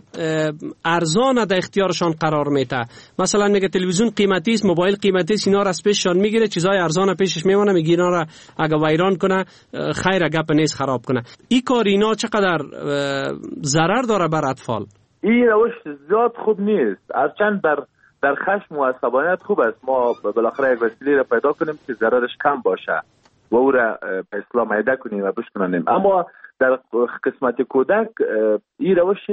ارزان در اختیارشان قرار میده. مثلا میگه تلویزیون قیمتی است، موبایل قیمتی است، اینا را از پیششان میگیره، چیزای ارزان پیشش میمونه، میگه اینا را اگه ویران کنه خیر گپ نیست خراب کنه. این کار اینا چقدر ضرر داره بر اطفال؟ این روش زیاد خوب نیست. از چند در در خشم و عصبانیت خوب است ما بالاخره یک وسیله را پیدا کنیم که ضررش کم باشه و او را به اصطلاح میده کنیم و بشکنانیم. اما در قسمت کودک این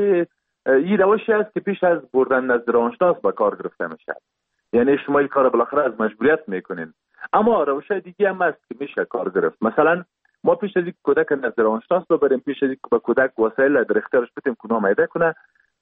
روشی است که پیش از بردن نزد روانشناس به کار گرفته میشه. یعنی شما این کار بالاخره از مجبوریت میکنین. اما روش دیگه هم است که میشه کار گرفت. مثلا ما پیش از این کودک نزد روانشناس ببریم، پیش از این به کودک وسایل در اختیارش بدیم که اونا میده کنه،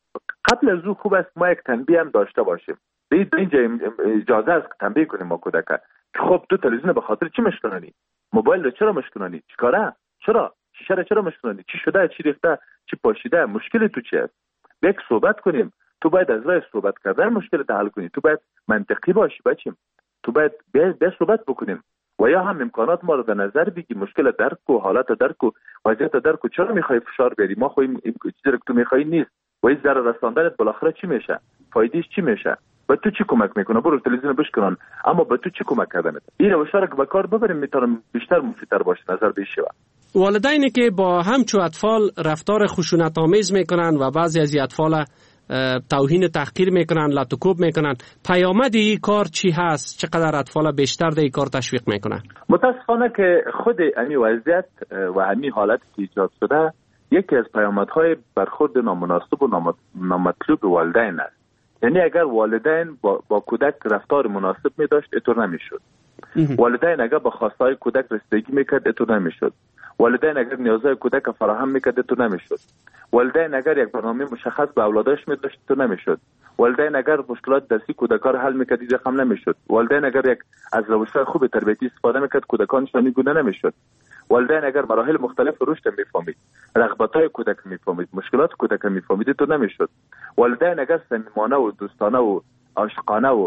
قبل از او خوب است ما یک تنبیه هم داشته باشیم. اینجا اجازه است که تنبیه کنیم ما کودک که خب تو تلویزیون به خاطر چی مشکنانی؟ موبایل رو چرا مشکنانی؟ چیکاره؟ چرا؟ شیشه رو چرا مشکنانی؟ چی شده؟ چی ریخته؟ چی پاشیده؟ مشکل تو چی است؟ یک صحبت کنیم. تو باید از راه صحبت کردن مشکل حل کنی. تو باید منطقی باشی بچیم. تو باید به صحبت بکنیم و یا هم امکانات ما رو در نظر بگی، مشکل درک و حالت درک و وضعیت درک و چرا میخوای فشار بیاری؟ ما خواهیم این چیزی که تو میخوای نیست و این ضرر رساندنت بالاخره چی میشه؟ فایدهش چی میشه؟ به تو چی کمک میکنه؟ برو تلویزیون بشکنن، اما به تو چی کمک کردنت؟ این روش را که به کار ببریم میتونم بیشتر مفیدتر باشه نظر بشه. والدینی که با همچو اطفال رفتار خشونت آمیز میکنن و بعضی از اطفال توهین تحقیر میکنن، لطوکوب میکنن، پیامد این کار چی هست؟ چقدر اطفال بیشتر در این کار تشویق میکنن؟ متاسفانه که خود این وضعیت و این حالت که ایجاد شده یکی از پیامدهای برخورد نامناسب و نامطلوب والدین است. یعنی اگر والدین با کودک رفتار مناسب می داشت اینطور نمیشد. والدین اگر با خواستهای کودک رسیدگی میکرد اینطور نمیشد. والدین اگر نیازهای کودک فراهم میکرد اینطور نمیشد. والدین اگر یک برنامه مشخص به اولادش می داشت اینطور نمیشد. والدین اگر مشکلات درسی کودکان حل میکرد این رقم نمیشد. والدین اگر یک از روش‌های خوب تربیتی استفاده میکرد کودکانشان این گونه نمیشد. والدین اگر مراحل مختلف رشد میفهمید، رغبت‌های کودک میفهمید، مشکلات کودک میفهمید تو نمیشد. والدین اگر صمیمانه و دوستانه و عاشقانه و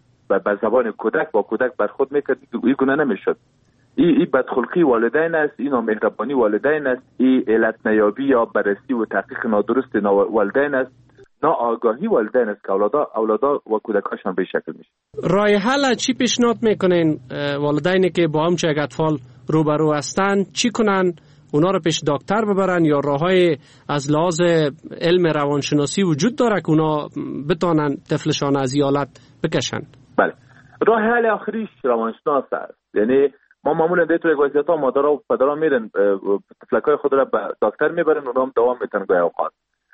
به زبان کودک با کودک برخورد میکرد این گونه نمیشد. این بدخلقی والدین است، این نامهربانی والدین است، این علت نیابی یا بررسی و تحقیق نادرست والدین است، ناآگاهی والدین است که اولادا و کودکاشان به شکل میشه. راه حل چی پیشنهاد میکنین والدینی که با همچه یک اطفال روبرو هستن چی کنن؟ اونا رو پیش دکتر ببرن یا راههای از لحاظ علم روانشناسی وجود داره که اونا بتونن طفلشان از این حالت بکشن؟ بله، راه حل آخریش روانشناس است. یعنی ما معمولا در یک وضعیت ها مادرها و پدرها میرن طفلکای خود را به دکتر میبرن، اونا هم دوام میتن گاهی اوقات.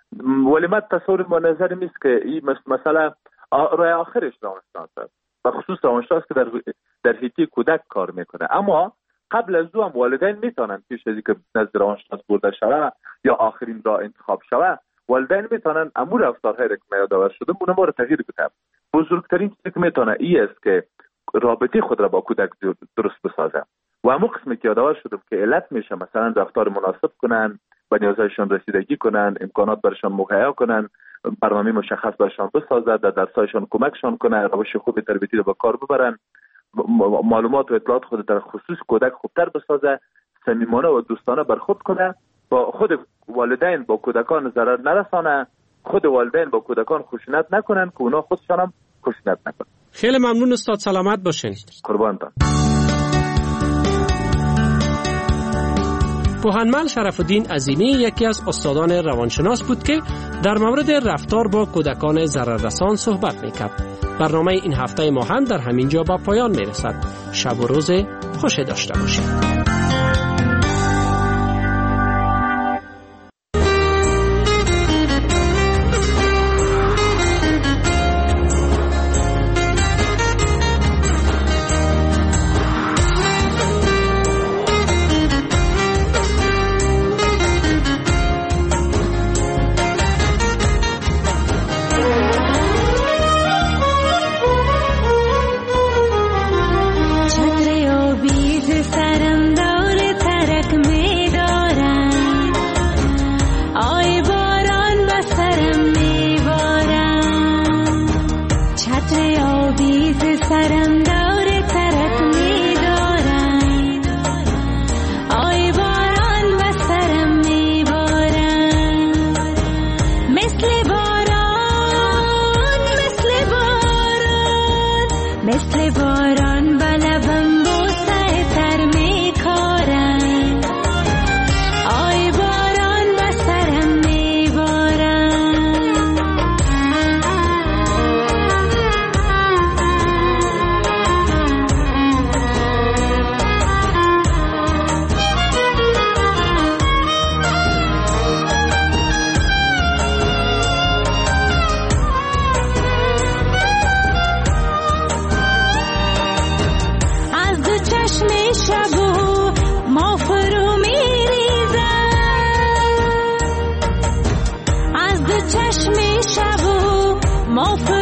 ولی من تصور با نظر نیست که این مسئله راه آخرش روانشناس است و خصوص روانشناس که در حیطه کودک کار میکنه. اما قبل از او هم والدین میتونن پیش از اینکه نزد روانشناس برده شوه یا آخرین راه انتخاب شوه، والدین میتونن امور رفتارهای که ما یادآور شده اونها رو تغییر بدن. بزرگترین چیزی که میتونه این است که رابطه خود را با کودک درست بسازه و همون قسمی که یادآور شدم که علت میشه مثلا رفتار مناسب کنن، به نیازهایشان رسیدگی کنن، امکانات برشان مهیا کنن، برنامه مشخص برشان بسازد، در درسایشان کمکشان کنه، روش خوب تربیتی رو به کار ببرن، معلومات و اطلاعات خود در خصوص کودک خوبتر بسازه، صمیمانه و دوستانه برخورد کنه، با خود والدین با کودکان ضرر نرسانه، خود والدین با کودکان خشونت نکنن که اونا خودشان هم خشونت نکنن. خیلی ممنون استاد، سلامت باشین. قربانتان. پوهنمل شرف الدین عظیمی یکی از استادان روانشناس بود که در مورد رفتار با کودکان ضرررسان صحبت میکرد. برنامه این هفته ما هم در همین جا به پایان میرسد. شب و روز خوش داشته باشید. سرم ما